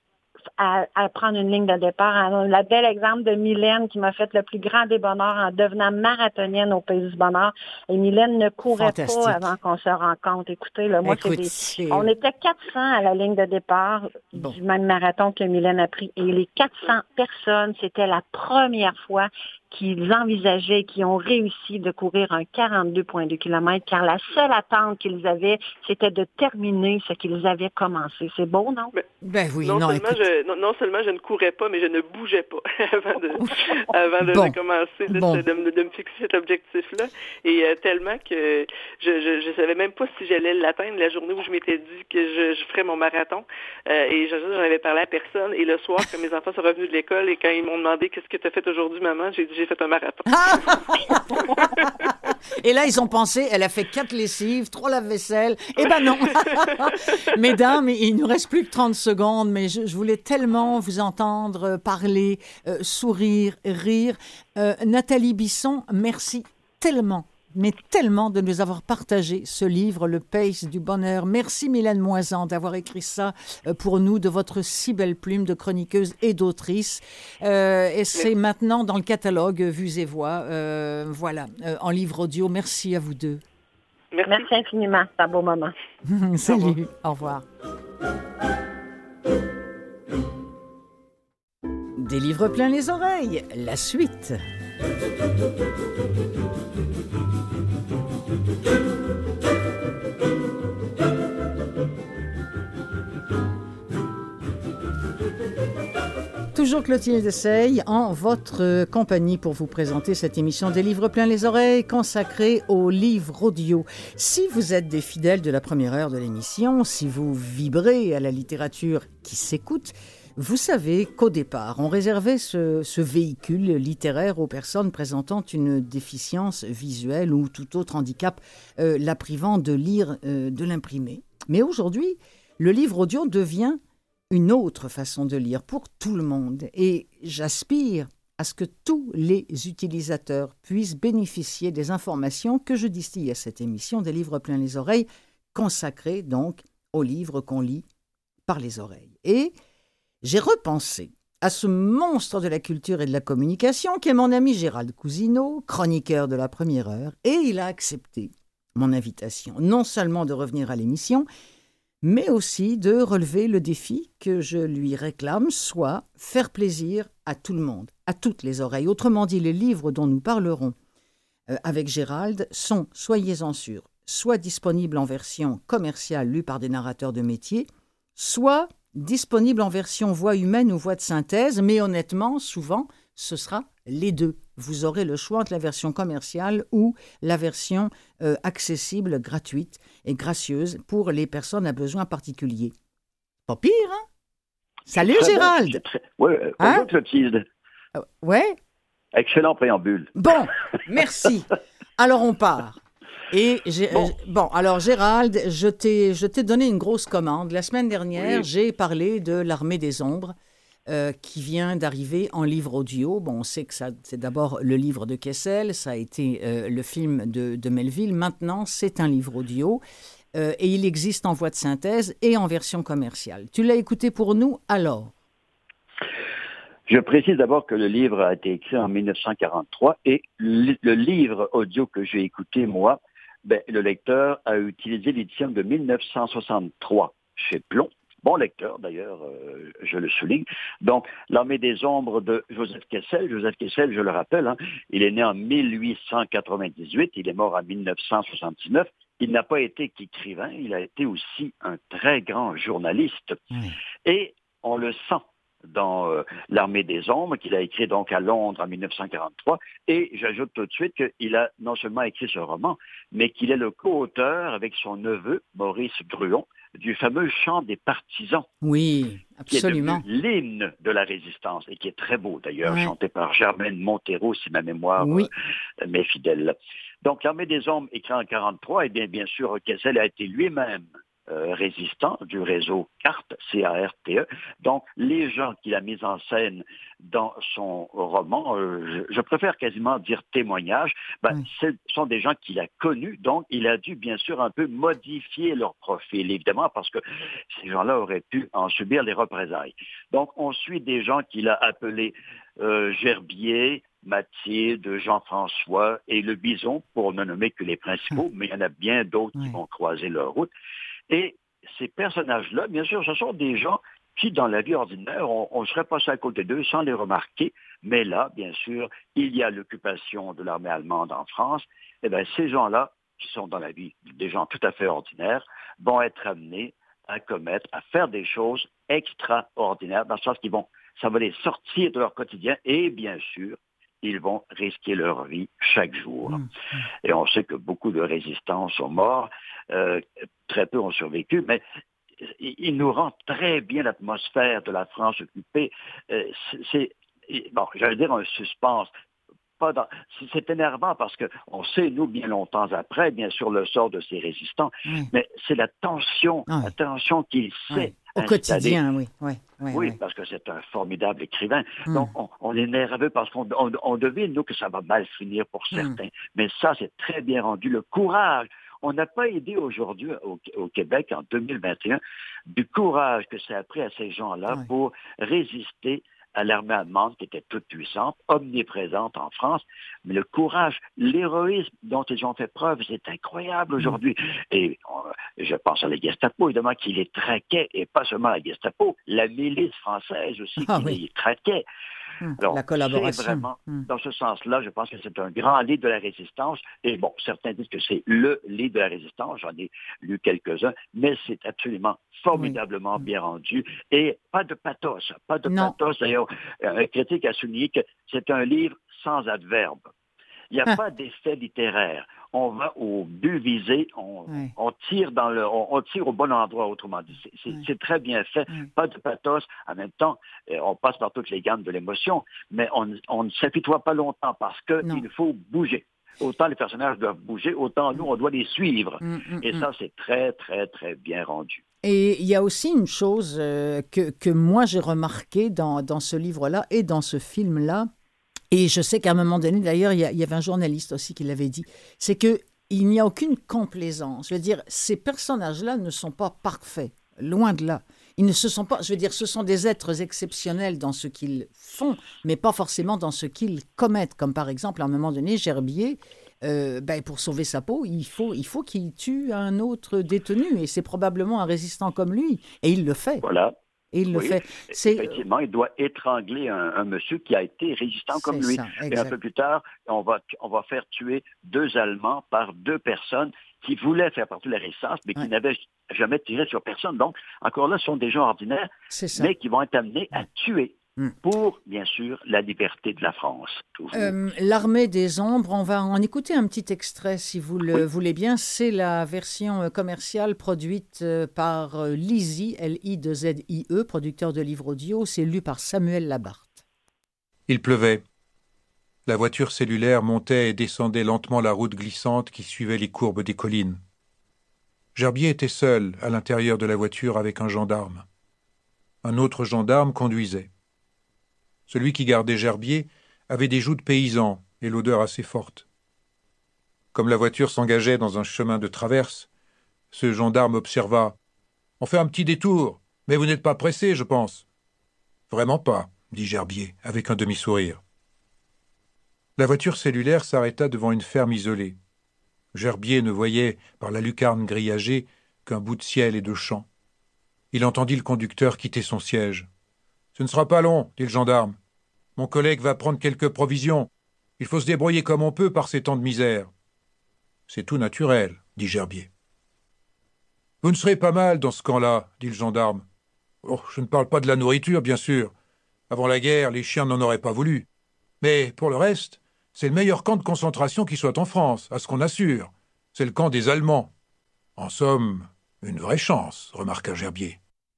à prendre une ligne de départ. Le bel exemple de Mylène qui m'a fait le plus grand des bonheurs en devenant marathonienne au Pays du Bonheur. Et Mylène ne courait pas avant qu'on se rencontre. Écoutez, là, moi, on était 400 à la ligne de départ du même marathon que Mylène a pris. Et les 400 personnes, c'était la première fois qu'ils envisageaient, qui ont réussi de courir un 42,2 km, car la seule attente qu'ils avaient, c'était de terminer ce qu'ils avaient commencé. C'est beau, non? Ben oui, non seulement je ne courais pas, mais je ne bougeais pas avant de commencer, de me fixer cet objectif-là. Et tellement que je savais même pas si j'allais l'atteindre la journée où je m'étais dit que je ferais mon marathon. Et j'en avais parlé à personne. Et le soir, quand mes enfants sont revenus de l'école et quand ils m'ont demandé qu'est-ce que tu as fait aujourd'hui, maman, j'ai dit j'ai fait un marathon. Et là, ils ont pensé, elle a fait 4 lessives, 3 lave-vaisselle. Eh ben non. Mesdames, il ne nous reste plus que 30 secondes, mais je voulais tellement vous entendre parler, sourire, rire. Nathalie Bisson, merci tellement, mais tellement de nous avoir partagé ce livre, Le Pace du Bonheur. Merci Mylène Moisan d'avoir écrit ça pour nous, de votre si belle plume de chroniqueuse et d'autrice. Et c'est maintenant dans le catalogue Vues et Voix, en livre audio. Merci à vous deux. Merci infiniment, c'est un beau moment. Salut, au revoir. Des livres plein les oreilles, la suite. Toujours Clotilde Sey en votre compagnie pour vous présenter cette émission des livres plein les oreilles consacrée aux livres audio. Si vous êtes des fidèles de la première heure de l'émission, si vous vibrez à la littérature qui s'écoute, vous savez qu'au départ, on réservait ce véhicule littéraire aux personnes présentant une déficience visuelle ou tout autre handicap la privant de lire de l'imprimé. Mais aujourd'hui, le livre audio devient une autre façon de lire pour tout le monde. Et j'aspire à ce que tous les utilisateurs puissent bénéficier des informations que je distille à cette émission des livres plein les oreilles, consacrée donc aux livres qu'on lit par les oreilles. Et j'ai repensé à ce monstre de la culture et de la communication qui est mon ami Gérald Cousineau, chroniqueur de la première heure, et il a accepté mon invitation, non seulement de revenir à l'émission, mais aussi de relever le défi que je lui réclame, soit faire plaisir à tout le monde, à toutes les oreilles. Autrement dit, les livres dont nous parlerons avec Gérald sont, soyez-en sûrs, soit disponible en version commerciale lue par des narrateurs de métier, soit disponible en version voix humaine ou voix de synthèse, mais honnêtement, souvent, ce sera les deux. Vous aurez le choix entre la version commerciale ou la version accessible, gratuite et gracieuse pour les personnes à besoins particuliers. Pas pire, hein? Salut, Très Gérald! Oui, Hein? bonjour Clotilde. Ouais? Excellent préambule. Bon, merci. Alors, on part. Et alors Gérald, je t'ai donné une grosse commande. La semaine dernière, Oui. j'ai parlé de l'Armée des Ombres qui vient d'arriver en livre audio. Bon, on sait que c'est d'abord le livre de Kessel, ça a été le film de Melville. Maintenant, c'est un livre audio et il existe en voix de synthèse et en version commerciale. Tu l'as écouté pour nous, alors? Je précise d'abord que le livre a été écrit en 1943 et le livre audio que j'ai écouté, moi, le lecteur a utilisé l'édition de 1963 chez Plon. Bon lecteur, d'ailleurs, je le souligne. Donc, L'Armée des Ombres de Joseph Kessel. Joseph Kessel, je le rappelle, hein, il est né en 1898, il est mort en 1979. Il n'a pas été qu'écrivain, il a été aussi un très grand journaliste. Et on le sent dans L'Armée des Ombres, qu'il a écrit donc à Londres en 1943. Et j'ajoute tout de suite qu'il a non seulement écrit ce roman, mais qu'il est le co-auteur avec son neveu, Maurice Druon, du fameux Chant des partisans. Oui, absolument. Qui est devenu l'hymne de la résistance et qui est très beau d'ailleurs, Ouais. chanté par Germaine Montero, si ma mémoire m'est fidèle. Donc L'Armée des Ombres, écrit en 1943, et bien sûr, Kessel a été lui-même résistant du réseau CARTE, C-A-R-T-E. Donc, les gens qu'il a mis en scène dans son roman, je préfère quasiment dire témoignage, ce sont des gens qu'il a connus, donc il a dû bien sûr un peu modifier leur profil, évidemment, parce que ces gens-là auraient pu en subir les représailles. Donc, on suit des gens qu'il a appelés Gerbier, Mathilde, Jean-François et le Bison, pour ne nommer que les principaux, mais il y en a bien d'autres qui vont croiser leur route. Et ces personnages-là, bien sûr, ce sont des gens qui, dans la vie ordinaire, on serait passé à côté d'eux sans les remarquer. Mais là, bien sûr, il y a l'occupation de l'armée allemande en France. Et bien, ces gens-là, qui sont dans la vie des gens tout à fait ordinaires, vont être amenés à commettre, à faire des choses extraordinaires, dans le sens ça va les sortir de leur quotidien et, bien sûr, ils vont risquer leur vie chaque jour. Et on sait que beaucoup de résistants sont morts, très peu ont survécu, mais il nous rend très bien l'atmosphère de la France occupée. J'allais dire un suspense. C'est énervant parce qu'on sait, nous, bien longtemps après, bien sûr, le sort de ces résistants, mais c'est la tension qu'il sait au quotidien, oui. Parce que c'est un formidable écrivain. Donc, on est nerveux parce qu'on devine, nous, que ça va mal finir pour certains. Mais ça, c'est très bien rendu. Le courage. On n'a pas idée aujourd'hui au Québec, en 2021, du courage que ça a pris à ces gens-là pour résister à l'armée allemande qui était toute puissante, omniprésente en France. Mais le courage, l'héroïsme dont ils ont fait preuve, c'est incroyable aujourd'hui. Et je pense à la Gestapo, évidemment, qui les traquait, et pas seulement la Gestapo, la milice française aussi qui les traquait. Alors, la collaboration. C'est vraiment, dans ce sens-là, je pense que c'est un grand livre de la résistance. Et bon, certains disent que c'est le livre de la résistance. J'en ai lu quelques-uns, mais c'est absolument formidablement bien rendu. Et pas de pathos. Pas de pathos. D'ailleurs, un critique a souligné que c'est un livre sans adverbe. Il n'y a pas d'effet littéraire. On va au but visé, on tire on tire au bon endroit, autrement dit. C'est très bien fait, pas de pathos. En même temps, on passe par toutes les gammes de l'émotion, mais on ne s'apitoie pas longtemps parce qu'il faut bouger. Autant les personnages doivent bouger, autant nous, on doit les suivre. Et ça, c'est très, très, très bien rendu. Et il y a aussi une chose que moi, j'ai remarqué dans ce livre-là et dans ce film-là, et je sais qu'à un moment donné, d'ailleurs, il y avait un journaliste aussi qui l'avait dit, c'est qu'il n'y a aucune complaisance. Je veux dire, ces personnages-là ne sont pas parfaits, loin de là. Ils ne se sont pas, je veux dire, ce sont des êtres exceptionnels dans ce qu'ils font, mais pas forcément dans ce qu'ils commettent. Comme par exemple, à un moment donné, Gerbier, pour sauver sa peau, il faut qu'il tue un autre détenu, et c'est probablement un résistant comme lui, et il le fait. Voilà. Et il le fait. Effectivement, il doit étrangler un monsieur qui a été résistant comme lui. Et un peu plus tard, on va faire tuer 2 Allemands par 2 personnes qui voulaient faire partie de la résistance, mais qui n'avaient jamais tiré sur personne. Donc, encore là, ce sont des gens ordinaires, mais qui vont être amenés à tuer pour, bien sûr, la liberté de la France. L'Armée des Ombres, on va en écouter un petit extrait, si vous le voulez bien. C'est la version commerciale produite par Lizzie, L-I-2-Z-I-E, producteur de livres audio. C'est lu par Samuel Labarthe. Il pleuvait. La voiture cellulaire montait et descendait lentement la route glissante qui suivait les courbes des collines. Gerbier était seul à l'intérieur de la voiture avec un gendarme. Un autre gendarme conduisait. Celui qui gardait Gerbier avait des joues de paysan et l'odeur assez forte. Comme la voiture s'engageait dans un chemin de traverse, ce gendarme observa « On fait un petit détour, mais vous n'êtes pas pressé, je pense. »« Vraiment pas, » dit Gerbier, avec un demi-sourire. La voiture cellulaire s'arrêta devant une ferme isolée. Gerbier ne voyait, par la lucarne grillagée, qu'un bout de ciel et de champs. Il entendit le conducteur quitter son siège. « Ce ne sera pas long, » dit le gendarme. « Mon collègue va prendre quelques provisions. Il faut se débrouiller comme on peut par ces temps de misère. »« C'est tout naturel, » dit Gerbier. « Vous ne serez pas mal dans ce camp-là, » dit le gendarme. « Oh, je ne parle pas de la nourriture, bien sûr. Avant la guerre, les chiens n'en auraient pas voulu. Mais pour le reste, c'est le meilleur camp de concentration qui soit en France, à ce qu'on assure. C'est le camp des Allemands. En somme, une vraie chance, remarqua Gerbier.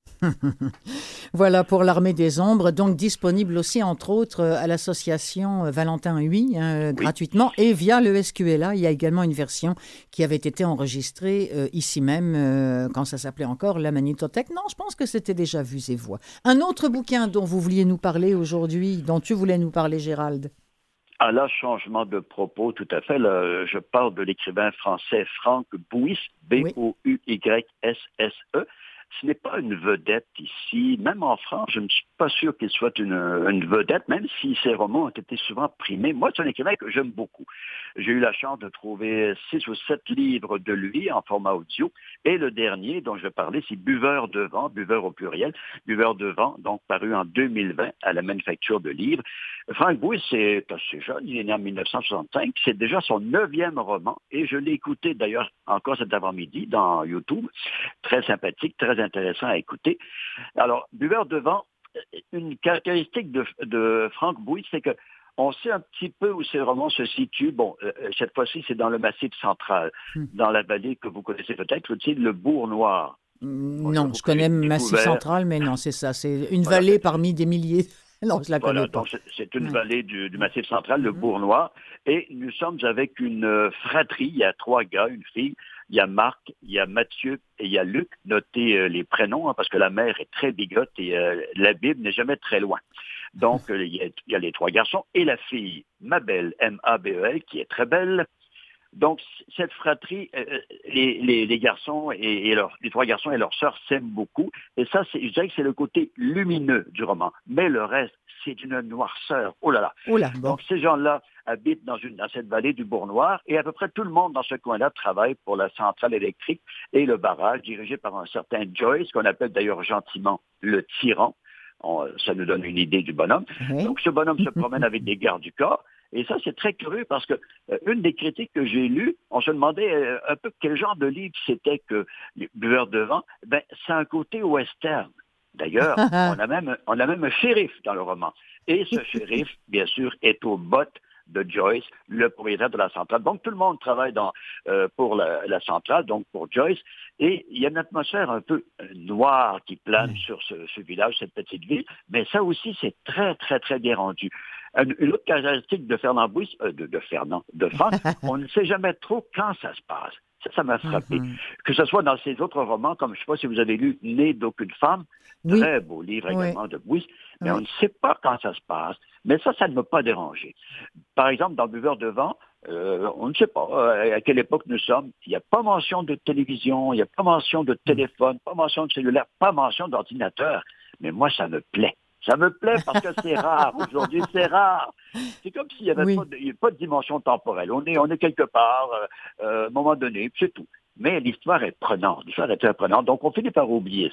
Voilà pour l'Armée des Ombres, donc disponible aussi, entre autres, à l'association Valentin Huy, gratuitement, et via le SQLA. Il y a également une version qui avait été enregistrée ici même, quand ça s'appelait encore la Magnétothèque. Non, je pense que c'était déjà Vues et Voix. Un autre bouquin dont vous vouliez nous parler aujourd'hui, dont tu voulais nous parler, Gérald. Ah là, changement de propos, tout à fait. Là, je parle de l'écrivain français Franck Bouys, B-O-U-Y-S-S-E. Ce n'est pas une vedette ici. Même en France, je ne suis pas sûr qu'il soit une vedette, même si ses romans ont été souvent primés. Moi, c'est un écrivain que j'aime beaucoup. J'ai eu la chance de trouver 6 ou 7 livres de lui en format audio. Et le dernier dont je vais parler, c'est Buveur de vent, buveur au pluriel, Buveur de vent, donc paru en 2020 à la Manufacture de livres. Franck Bouys, c'est assez jeune, il est né en 1965. C'est déjà son 9e roman et je l'ai écouté d'ailleurs encore cet avant-midi dans YouTube. Très sympathique, très intéressant à écouter. Alors, Buveur de vent, une caractéristique de Franck Bouys, c'est que on sait un petit peu où ces romans se situent. Bon, cette fois-ci, c'est dans le Massif central, dans la vallée que vous connaissez peut-être, le Bourg-Noir. Non, je connais le Massif central, mais non, c'est ça. C'est une vallée parmi des milliers. Non, je la connais pas. Donc c'est une vallée du Massif central, le Bourg-Noir. Et nous sommes avec une fratrie. Il y a 3 gars, une fille. Il y a Marc, il y a Mathieu et il y a Luc. Notez les prénoms, parce que la mère est très bigote et la Bible n'est jamais très loin. Donc, il y a les 3 garçons et la fille, Mabel, M-A-B-E-L, qui est très belle. Donc, cette fratrie, les garçons les 3 garçons et leur sœur s'aiment beaucoup. Et ça, je dirais que c'est le côté lumineux du roman. Mais le reste, c'est une noirceur. Oh là là. Oh là, bon. Donc, ces gens-là habitent dans cette vallée du Bourg-Noir et à peu près tout le monde dans ce coin-là travaille pour la centrale électrique et le barrage dirigé par un certain Joyce, qu'on appelle d'ailleurs gentiment le tyran. Ça nous donne une idée du bonhomme. Oui. Donc, ce bonhomme se promène avec des gardes du corps. Et ça, c'est très curieux parce que une des critiques que j'ai lues, on se demandait un peu quel genre de livre c'était que les Buveurs de vent. Ben, c'est un côté western. D'ailleurs, on a même un shérif dans le roman. Et ce shérif, bien sûr, est aux bottes de Joyce, le propriétaire de la centrale. Donc, tout le monde travaille pour la centrale, donc pour Joyce. Et il y a une atmosphère un peu noire qui plane sur ce village, cette petite ville. Mais ça aussi, c'est très, très, très bien rendu. Une autre caractéristique de Fernand Bouys, de Franck, on ne sait jamais trop quand ça se passe. Ça m'a frappé. Que ce soit dans ses autres romans, comme je ne sais pas si vous avez lu Né d'aucune femme, très beau livre également de Bouys, mais on ne sait pas quand ça se passe. Mais ça ne m'a pas dérangé. Par exemple, dans Buveur de vent, on ne sait pas à quelle époque nous sommes. Il n'y a pas mention de télévision, il n'y a pas mention de téléphone, pas mention de cellulaire, pas mention d'ordinateur. Mais moi, ça me plaît. Ça me plaît parce que c'est rare. Aujourd'hui, c'est rare. C'est comme s'il n'y avait pas de dimension temporelle. On est quelque part, à un moment donné, c'est tout. Mais l'histoire est prenante. L'histoire est très prenante. Donc, on finit par oublier ça.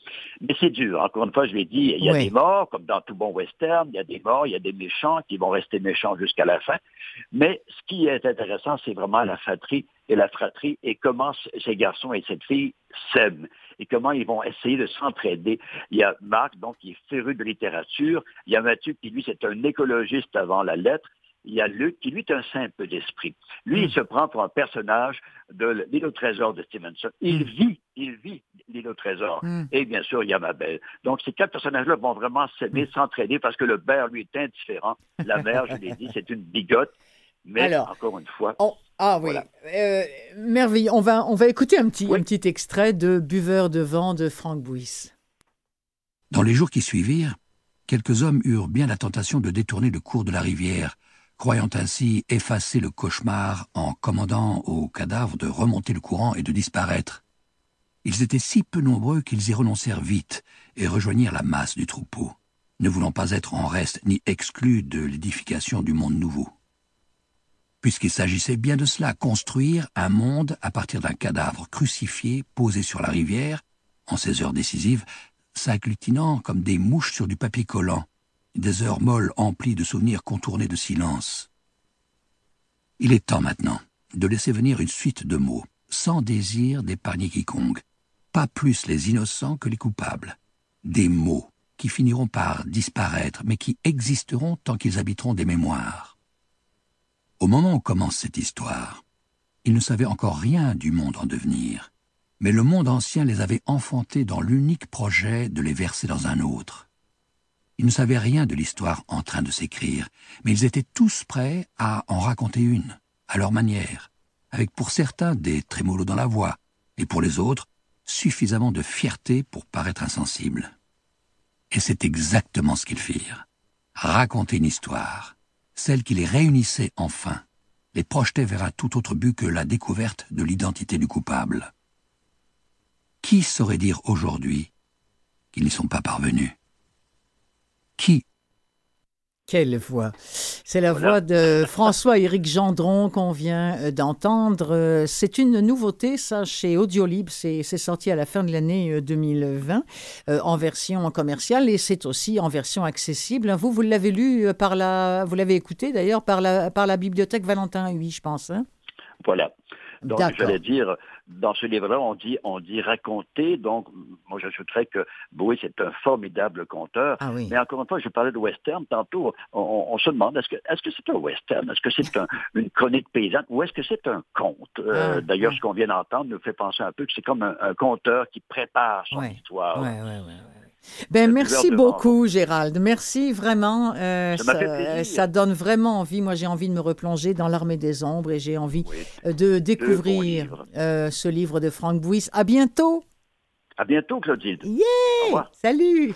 Mais c'est dur. Encore une fois, je l'ai dit, il y a des morts, comme dans tout bon western, il y a des morts, il y a des méchants qui vont rester méchants jusqu'à la fin. Mais ce qui est intéressant, c'est vraiment la fratrie et comment ces garçons et cette fille s'aiment et comment ils vont essayer de s'entraider. Il y a Marc, donc, qui est féru de littérature. Il y a Mathieu, qui, lui, c'est un écologiste avant la lettre. Il y a Luc, qui, lui, est un simple d'esprit. Lui, il se prend pour un personnage de L'île au trésor de Stevenson. Il vit L'île au trésor. Et bien sûr, il y a Mabel. Donc, ces 4 personnages-là vont vraiment s'aimer, s'entraider, parce que le père, lui, est indifférent. La mère, je l'ai dit, c'est une bigote. Mais, alors, encore une fois... Voilà. Merveilleux. On va écouter un petit extrait de Buveur de vent de Franck Bouys. Dans les jours qui suivirent, quelques hommes eurent bien la tentation de détourner le cours de la rivière, croyant ainsi effacer le cauchemar en commandant aux cadavres de remonter le courant et de disparaître. Ils étaient si peu nombreux qu'ils y renoncèrent vite et rejoignirent la masse du troupeau, ne voulant pas être en reste ni exclus de l'édification du monde nouveau. Puisqu'il s'agissait bien de cela, construire un monde à partir d'un cadavre crucifié posé sur la rivière, en ces heures décisives, s'agglutinant comme des mouches sur du papier collant, des heures molles emplies de souvenirs contournés de silence. Il est temps maintenant de laisser venir une suite de mots, sans désir d'épargner quiconque, pas plus les innocents que les coupables. Des mots qui finiront par disparaître, mais qui existeront tant qu'ils habiteront des mémoires. Au moment où commence cette histoire, ils ne savaient encore rien du monde en devenir, mais le monde ancien les avait enfantés dans l'unique projet de les verser dans un autre. Ils ne savaient rien de l'histoire en train de s'écrire, mais ils étaient tous prêts à en raconter une, à leur manière, avec pour certains des trémolos dans la voix, et pour les autres, suffisamment de fierté pour paraître insensibles. Et c'est exactement ce qu'ils firent. Raconter une histoire, celle qui les réunissait enfin, les projetait vers un tout autre but que la découverte de l'identité du coupable. Qui saurait dire aujourd'hui qu'ils n'y sont pas parvenus? Qui? Quelle voix! C'est la voix de François-Éric Gendron qu'on vient d'entendre. C'est une nouveauté, ça, chez Audiolib. C'est sorti à la fin de l'année 2020 en version commerciale et c'est aussi en version accessible. Vous l'avez lu vous l'avez écouté d'ailleurs par la bibliothèque Valentin Huy, je pense. Hein? Voilà. Donc, j'allais dire, dans ce livre-là, on dit raconter. Donc, moi, j'ajouterais que Bouys est un formidable conteur. Ah oui. Mais encore une fois, je parlais de western. Tantôt, on se demande, est-ce que c'est un western? Est-ce que c'est une chronique paysanne? Ou est-ce que c'est un conte? D'ailleurs, ce qu'on vient d'entendre nous fait penser un peu que c'est comme un conteur qui prépare son histoire. Ben, merci beaucoup, Gérald. Merci vraiment. Ça donne vraiment envie. Moi, j'ai envie de me replonger dans l'Armée des Ombres et j'ai envie de découvrir ce livre de Franck Bouys. À bientôt. À bientôt, Clotilde. Yeah! Au revoir. Salut!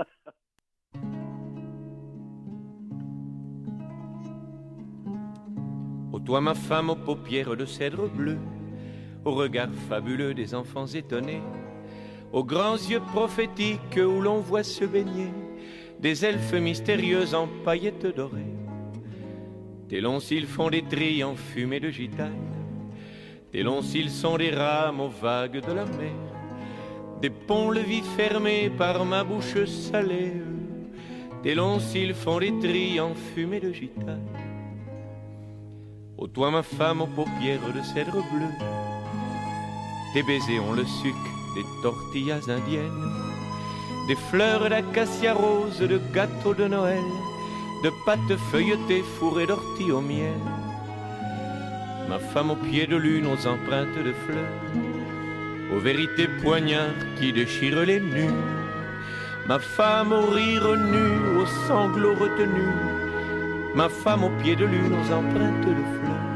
Ô toi, ma femme, aux paupières de cèdre bleu, au regard fabuleux des enfants étonnés, aux grands yeux prophétiques où l'on voit se baigner des elfes mystérieuses en paillettes dorées. Tes longs cils font des trilles en fumée de gitane, tes longs cils sont des rames aux vagues de la mer, des ponts-levis fermés par ma bouche salée. Tes longs cils font des trilles en fumée de gitane. Ô toi, ma femme, aux paupières de cèdre bleu, tes baisers ont le suc des tortillas indiennes, des fleurs d'acacia rose, de gâteaux de Noël, de pâtes feuilletées fourrées d'ortie au miel. Ma femme aux pieds de lune, aux empreintes de fleurs, aux vérités poignards qui déchirent les nus. Ma femme au rire nu, aux sanglots retenus, ma femme aux pieds de lune, aux empreintes de fleurs.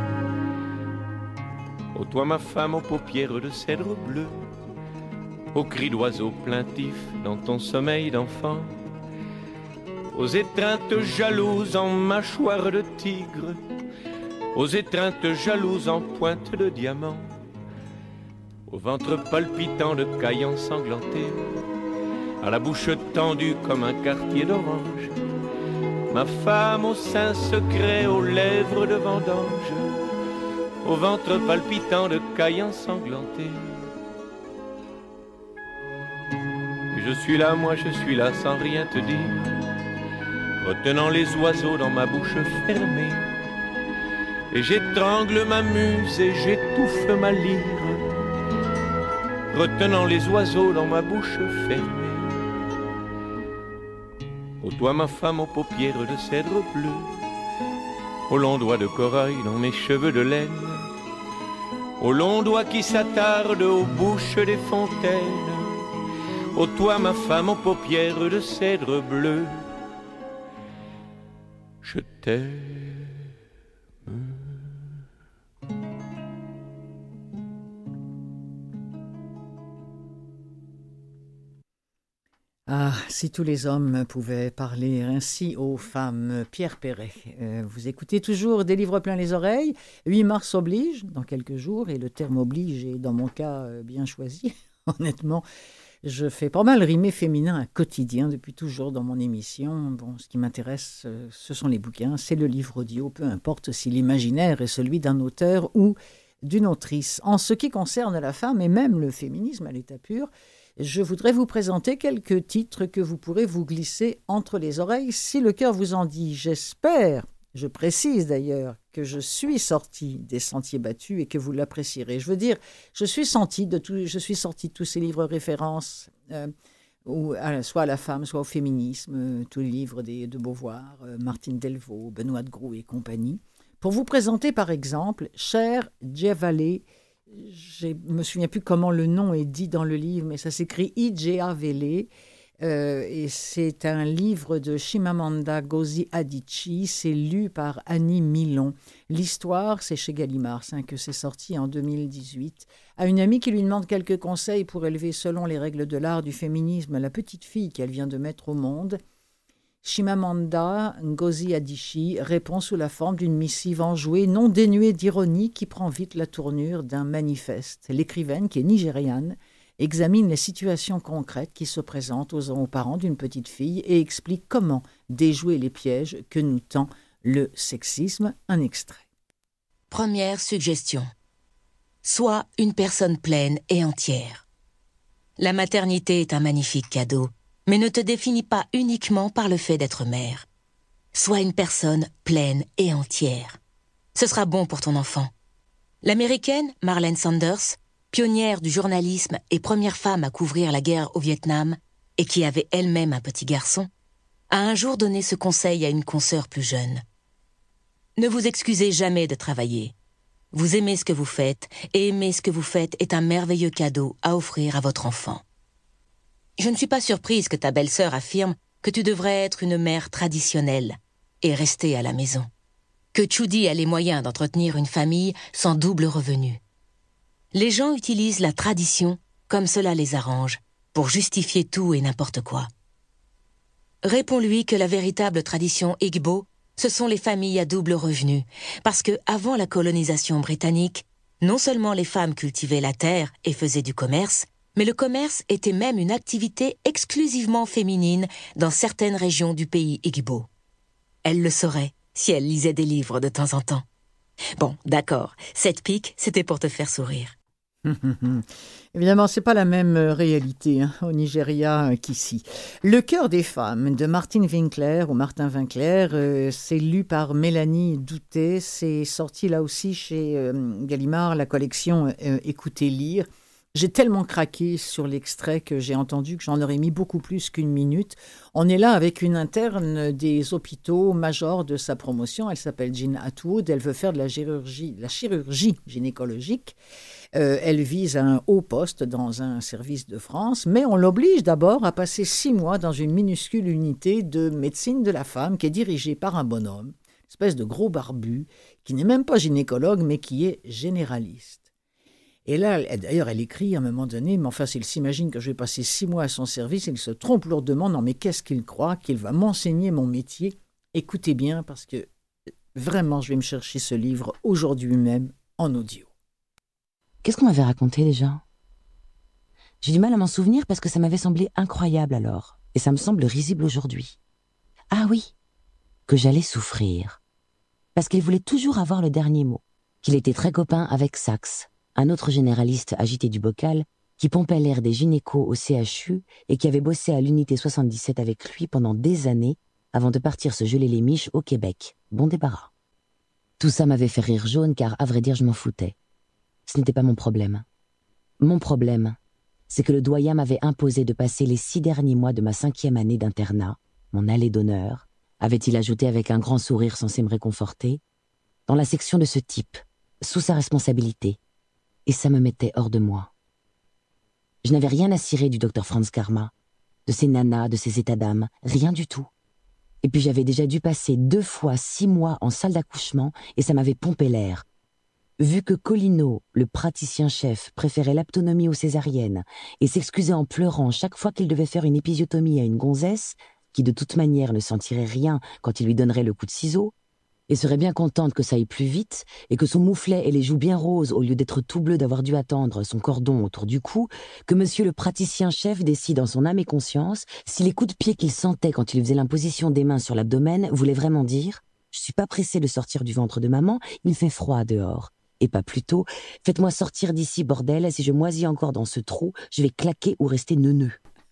Ô toi, ma femme aux paupières de cèdre bleu, aux cris d'oiseaux plaintifs dans ton sommeil d'enfant, aux étreintes jalouses en mâchoire de tigre, aux étreintes jalouses en pointe de diamant, au ventre palpitant de cailles ensanglantées, à la bouche tendue comme un quartier d'orange, ma femme aux seins secrets, aux lèvres de vendange, au ventre palpitant de cailles ensanglantées. je suis là, moi je suis là sans rien te dire, retenant les oiseaux dans ma bouche fermée. Et j'étrangle ma muse et j'étouffe ma lyre, retenant les oiseaux dans ma bouche fermée. Ô toi ma femme aux paupières de cèdre bleu, aux longs doigts de corail dans mes cheveux de laine, aux longs doigts qui s'attardent aux bouches des fontaines, ô toi ma femme aux paupières de cèdre bleu, je t'aime. Ah, si tous les hommes pouvaient parler ainsi aux femmes. Pierre Perret, vous écoutez toujours Des livres plein les oreilles. 8 mars oblige, dans quelques jours, et le terme oblige est, dans mon cas, bien choisi. Honnêtement, je fais pas mal rimer féminin à quotidien depuis toujours dans mon émission. Bon, ce qui m'intéresse, ce sont les bouquins, c'est le livre audio, peu importe si l'imaginaire est celui d'un auteur ou d'une autrice. En ce qui concerne la femme et même le féminisme à l'état pur, je voudrais vous présenter quelques titres que vous pourrez vous glisser entre les oreilles si le cœur vous en dit. J'espère, je précise d'ailleurs, que je suis sortie des sentiers battus et que vous l'apprécierez. Je veux dire, je suis sortie de tous ces livres références, soit à la femme, soit au féminisme, tous les livres de Beauvoir, Martine Delvaux, Benoît de Groux et compagnie, pour vous présenter par exemple Cher Djevale. Je ne me souviens plus comment le nom est dit dans le livre, mais ça s'écrit Djevale. Et c'est un livre de Chimamanda Ngozi Adichie. C'est lu par Annie Milon. L'histoire, c'est chez Gallimard, que c'est sorti en 2018. À une amie qui lui demande quelques conseils pour élever selon les règles de l'art du féminisme la petite fille qu'elle vient de mettre au monde, Chimamanda Ngozi Adichie répond sous la forme d'une missive enjouée non dénuée d'ironie qui prend vite la tournure d'un manifeste. L'écrivaine, qui est nigériane, examine les situations concrètes qui se présentent aux parents d'une petite fille et explique comment déjouer les pièges que nous tend le sexisme. Un extrait. Première suggestion. Sois une personne pleine et entière. La maternité est un magnifique cadeau, mais ne te définis pas uniquement par le fait d'être mère. Sois une personne pleine et entière. Ce sera bon pour ton enfant. L'américaine Marlene Sanders, pionnière du journalisme et première femme à couvrir la guerre au Vietnam, et qui avait elle-même un petit garçon, a un jour donné ce conseil à une consoeur plus jeune. Ne vous excusez jamais de travailler. Vous aimez ce que vous faites, et aimer ce que vous faites est un merveilleux cadeau à offrir à votre enfant. Je ne suis pas surprise que ta belle-sœur affirme que tu devrais être une mère traditionnelle et rester à la maison. Que Judy a les moyens d'entretenir une famille sans double revenu. Les gens utilisent la tradition comme cela les arrange, pour justifier tout et n'importe quoi. Réponds-lui que la véritable tradition Igbo, ce sont les familles à double revenu, parce que avant la colonisation britannique, non seulement les femmes cultivaient la terre et faisaient du commerce, mais le commerce était même une activité exclusivement féminine dans certaines régions du pays Igbo. Elle le saurait si elle lisait des livres de temps en temps. Bon, d'accord, cette pique, c'était pour te faire sourire. Évidemment, c'est pas la même réalité au Nigeria qu'ici. Le cœur des femmes de Martin Winkler, c'est lu par Mélanie Doutet. C'est sorti là aussi chez Gallimard, la collection Écoutez lire. J'ai tellement craqué sur l'extrait que j'ai entendu que j'en aurais mis beaucoup plus qu'une minute. On est là avec une interne des hôpitaux majors de sa promotion. Elle s'appelle Jean Atwood. Elle veut faire de la chirurgie gynécologique. Elle vise un haut poste dans un service de France, mais on l'oblige d'abord à passer 6 mois dans une minuscule unité de médecine de la femme qui est dirigée par un bonhomme, une espèce de gros barbu, qui n'est même pas gynécologue, mais qui est généraliste. Et là, d'ailleurs, elle écrit à un moment donné, mais enfin, s'il s'imagine que je vais passer 6 mois à son service, il se trompe lourdement. Non, mais qu'est-ce qu'il croit qu'il va m'enseigner mon métier? Écoutez bien, parce que vraiment, je vais me chercher ce livre aujourd'hui même en audio. Qu'est-ce qu'on m'avait raconté déjà? J'ai du mal à m'en souvenir parce que ça m'avait semblé incroyable alors, et ça me semble risible aujourd'hui. Ah oui, que j'allais souffrir. Parce qu'il voulait toujours avoir le dernier mot, qu'il était très copain avec Saxe, un autre généraliste agité du bocal, qui pompait l'air des gynécos au CHU et qui avait bossé à l'unité 77 avec lui pendant des années avant de partir se geler les miches au Québec. Bon débarras. Tout ça m'avait fait rire jaune car, à vrai dire, je m'en foutais. Ce n'était pas mon problème. Mon problème, c'est que le doyen m'avait imposé de passer les 6 derniers mois de ma 5e année d'internat, mon allée d'honneur, avait-il ajouté avec un grand sourire censé me réconforter, dans la section de ce type, sous sa responsabilité, et ça me mettait hors de moi. Je n'avais rien à cirer du docteur Franz Karma, de ses nanas, de ses états d'âme, rien du tout. Et puis j'avais déjà dû passer 2 fois 6 mois en salle d'accouchement et ça m'avait pompé l'air. Vu que Colino, le praticien-chef, préférait l'aptonomie aux césariennes et s'excusait en pleurant chaque fois qu'il devait faire une épisiotomie à une gonzesse, qui de toute manière ne sentirait rien quand il lui donnerait le coup de ciseau, et serait bien contente que ça aille plus vite, et que son mouflet ait les joues bien roses au lieu d'être tout bleu d'avoir dû attendre son cordon autour du cou, que monsieur le praticien-chef décide en son âme et conscience si les coups de pied qu'il sentait quand il faisait l'imposition des mains sur l'abdomen voulaient vraiment dire « Je suis pas pressé de sortir du ventre de maman, il fait froid dehors ». Et pas plutôt « Faites-moi sortir d'ici, bordel, si je moisis encore dans ce trou, je vais claquer ou rester neuneux ».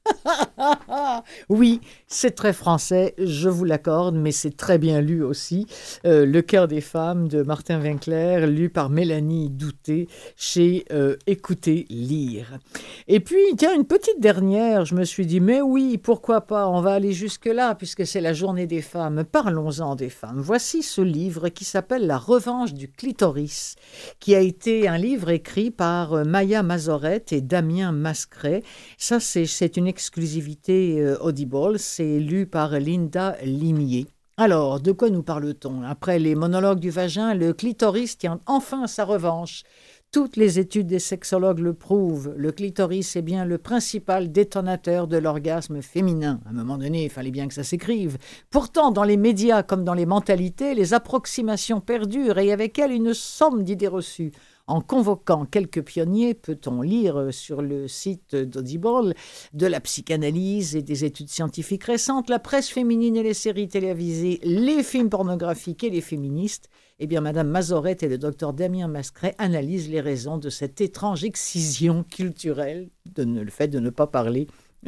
Oui, c'est très français, je vous l'accorde, mais c'est très bien lu aussi. Le cœur des femmes de Martin Winkler, lu par Mélanie Douté chez Écoutez lire. Et puis, tiens, une petite dernière, je me suis dit, mais oui, pourquoi pas, on va aller jusque-là, puisque c'est la journée des femmes. Parlons-en des femmes. Voici ce livre qui s'appelle La revanche du clitoris, qui a été un livre écrit par Maya Mazorette et Damien Mascret. Ça, c'est une exclusivité Audible, c'est lu par Linda Limier. Alors, de quoi nous parle-t-on? Après les monologues du vagin, le clitoris tient enfin sa revanche. Toutes les études des sexologues le prouvent. Le clitoris est bien le principal détonateur de l'orgasme féminin. À un moment donné, il fallait bien que ça s'écrive. Pourtant, dans les médias comme dans les mentalités, les approximations perdurent et avec elles une somme d'idées reçues. En convoquant quelques pionniers, peut-on lire sur le site d'Audible de la psychanalyse et des études scientifiques récentes, la presse féminine et les séries télévisées, les films pornographiques et les féministes. Eh bien, Madame Mazorette et le docteur Damien Mascret analysent les raisons de cette étrange excision culturelle, le fait de ne pas parler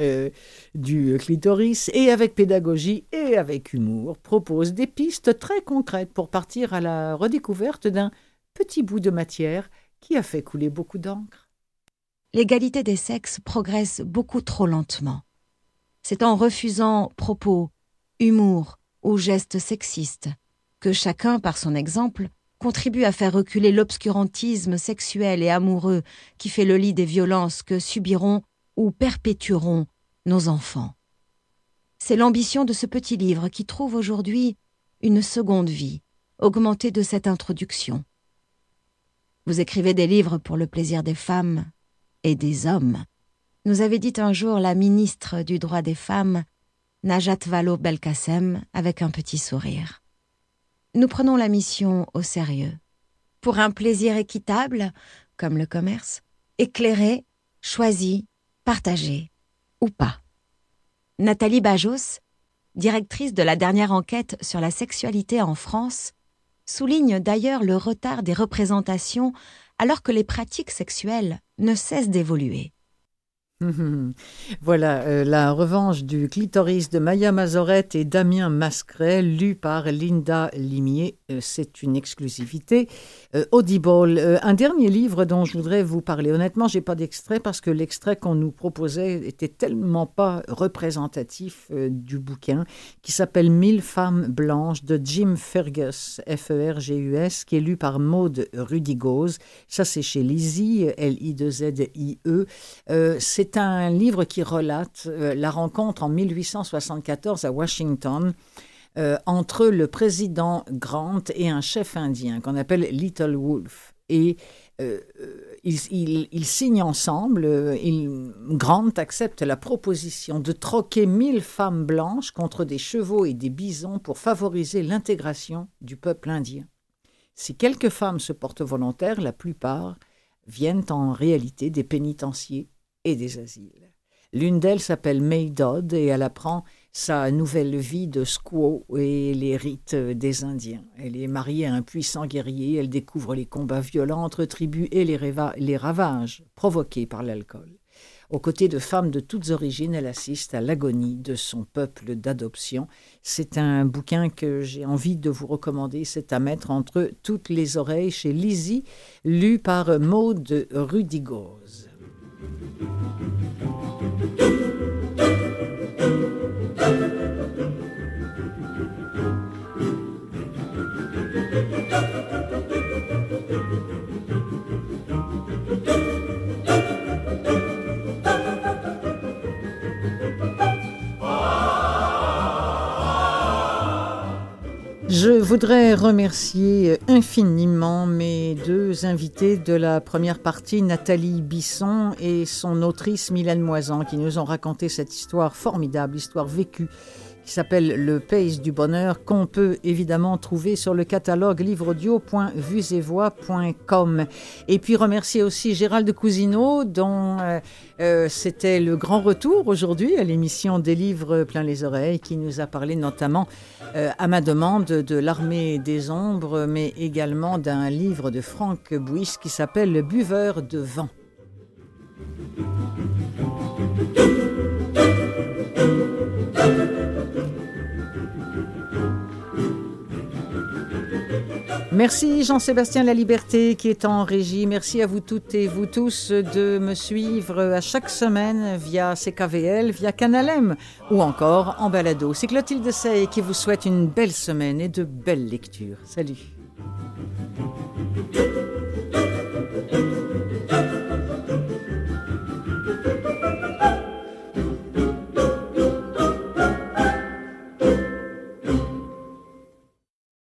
du clitoris, et avec pédagogie et avec humour, proposent des pistes très concrètes pour partir à la redécouverte d'un petit bout de matière qui a fait couler beaucoup d'encre. L'égalité des sexes progresse beaucoup trop lentement. C'est en refusant propos, humour ou gestes sexistes que chacun, par son exemple, contribue à faire reculer l'obscurantisme sexuel et amoureux qui fait le lit des violences que subiront ou perpétueront nos enfants. C'est l'ambition de ce petit livre qui trouve aujourd'hui une seconde vie, augmentée de cette introduction. Vous écrivez des livres pour le plaisir des femmes et des hommes, nous avait dit un jour la ministre du droit des femmes, Najat Vallaud-Belkacem, avec un petit sourire. Nous prenons la mission au sérieux. Pour un plaisir équitable, comme le commerce, éclairé, choisi, partagé, ou pas. Nathalie Bajos, directrice de la dernière enquête sur la sexualité en France, souligne d'ailleurs le retard des représentations alors que les pratiques sexuelles ne cessent d'évoluer. Voilà, la revanche du clitoris de Maya Mazorette et Damien Mascret, lu par Linda Limier. C'est une exclusivité Audible. Un dernier livre dont je voudrais vous parler. Honnêtement, j'ai pas d'extrait parce que l'extrait qu'on nous proposait était tellement pas représentatif du bouquin, qui s'appelle 1000 femmes blanches de Jim Fergus, Fergus, qui est lu par Maude Rudigoz. Ça, c'est chez Lizzie, L-I-2-Z-I-E. C'est un livre qui relate la rencontre en 1874 à Washington entre le président Grant et un chef indien qu'on appelle Little Wolf. Et ils signent ensemble, Grant accepte la proposition de troquer 1000 femmes blanches contre des chevaux et des bisons pour favoriser l'intégration du peuple indien. Si quelques femmes se portent volontaires, la plupart viennent en réalité des pénitenciers et des asiles. L'une d'elles s'appelle May Dodd et elle apprend sa nouvelle vie de squaw et les rites des Indiens. Elle est mariée à un puissant guerrier, elle découvre les combats violents entre tribus et les ravages provoqués par l'alcool. Aux côtés de femmes de toutes origines, elle assiste à l'agonie de son peuple d'adoption. C'est un bouquin que j'ai envie de vous recommander. C'est à mettre entre toutes les oreilles chez Lizzie, lu par Maude Rudigoz. Je voudrais remercier infiniment mes deux invités de la première partie, Nathalie Bisson et son autrice Mylène Moisan, qui nous ont raconté cette histoire formidable, histoire vécue, qui s'appelle Le Pays du Bonheur, qu'on peut évidemment trouver sur le catalogue livreaudio.vuesetvoix.com. Et puis remercier aussi Gérald Cousineau, dont c'était le grand retour aujourd'hui à l'émission des livres plein les oreilles, qui nous a parlé notamment, à ma demande, de l'Armée des Ombres, mais également d'un livre de Franck Bouys qui s'appelle Le Buveur de vent. Merci Jean-Sébastien Laliberté qui est en régie. Merci à vous toutes et vous tous de me suivre à chaque semaine via CKVL, via Canal M ou encore en balado. C'est Clotilde Sey qui vous souhaite une belle semaine et de belles lectures. Salut.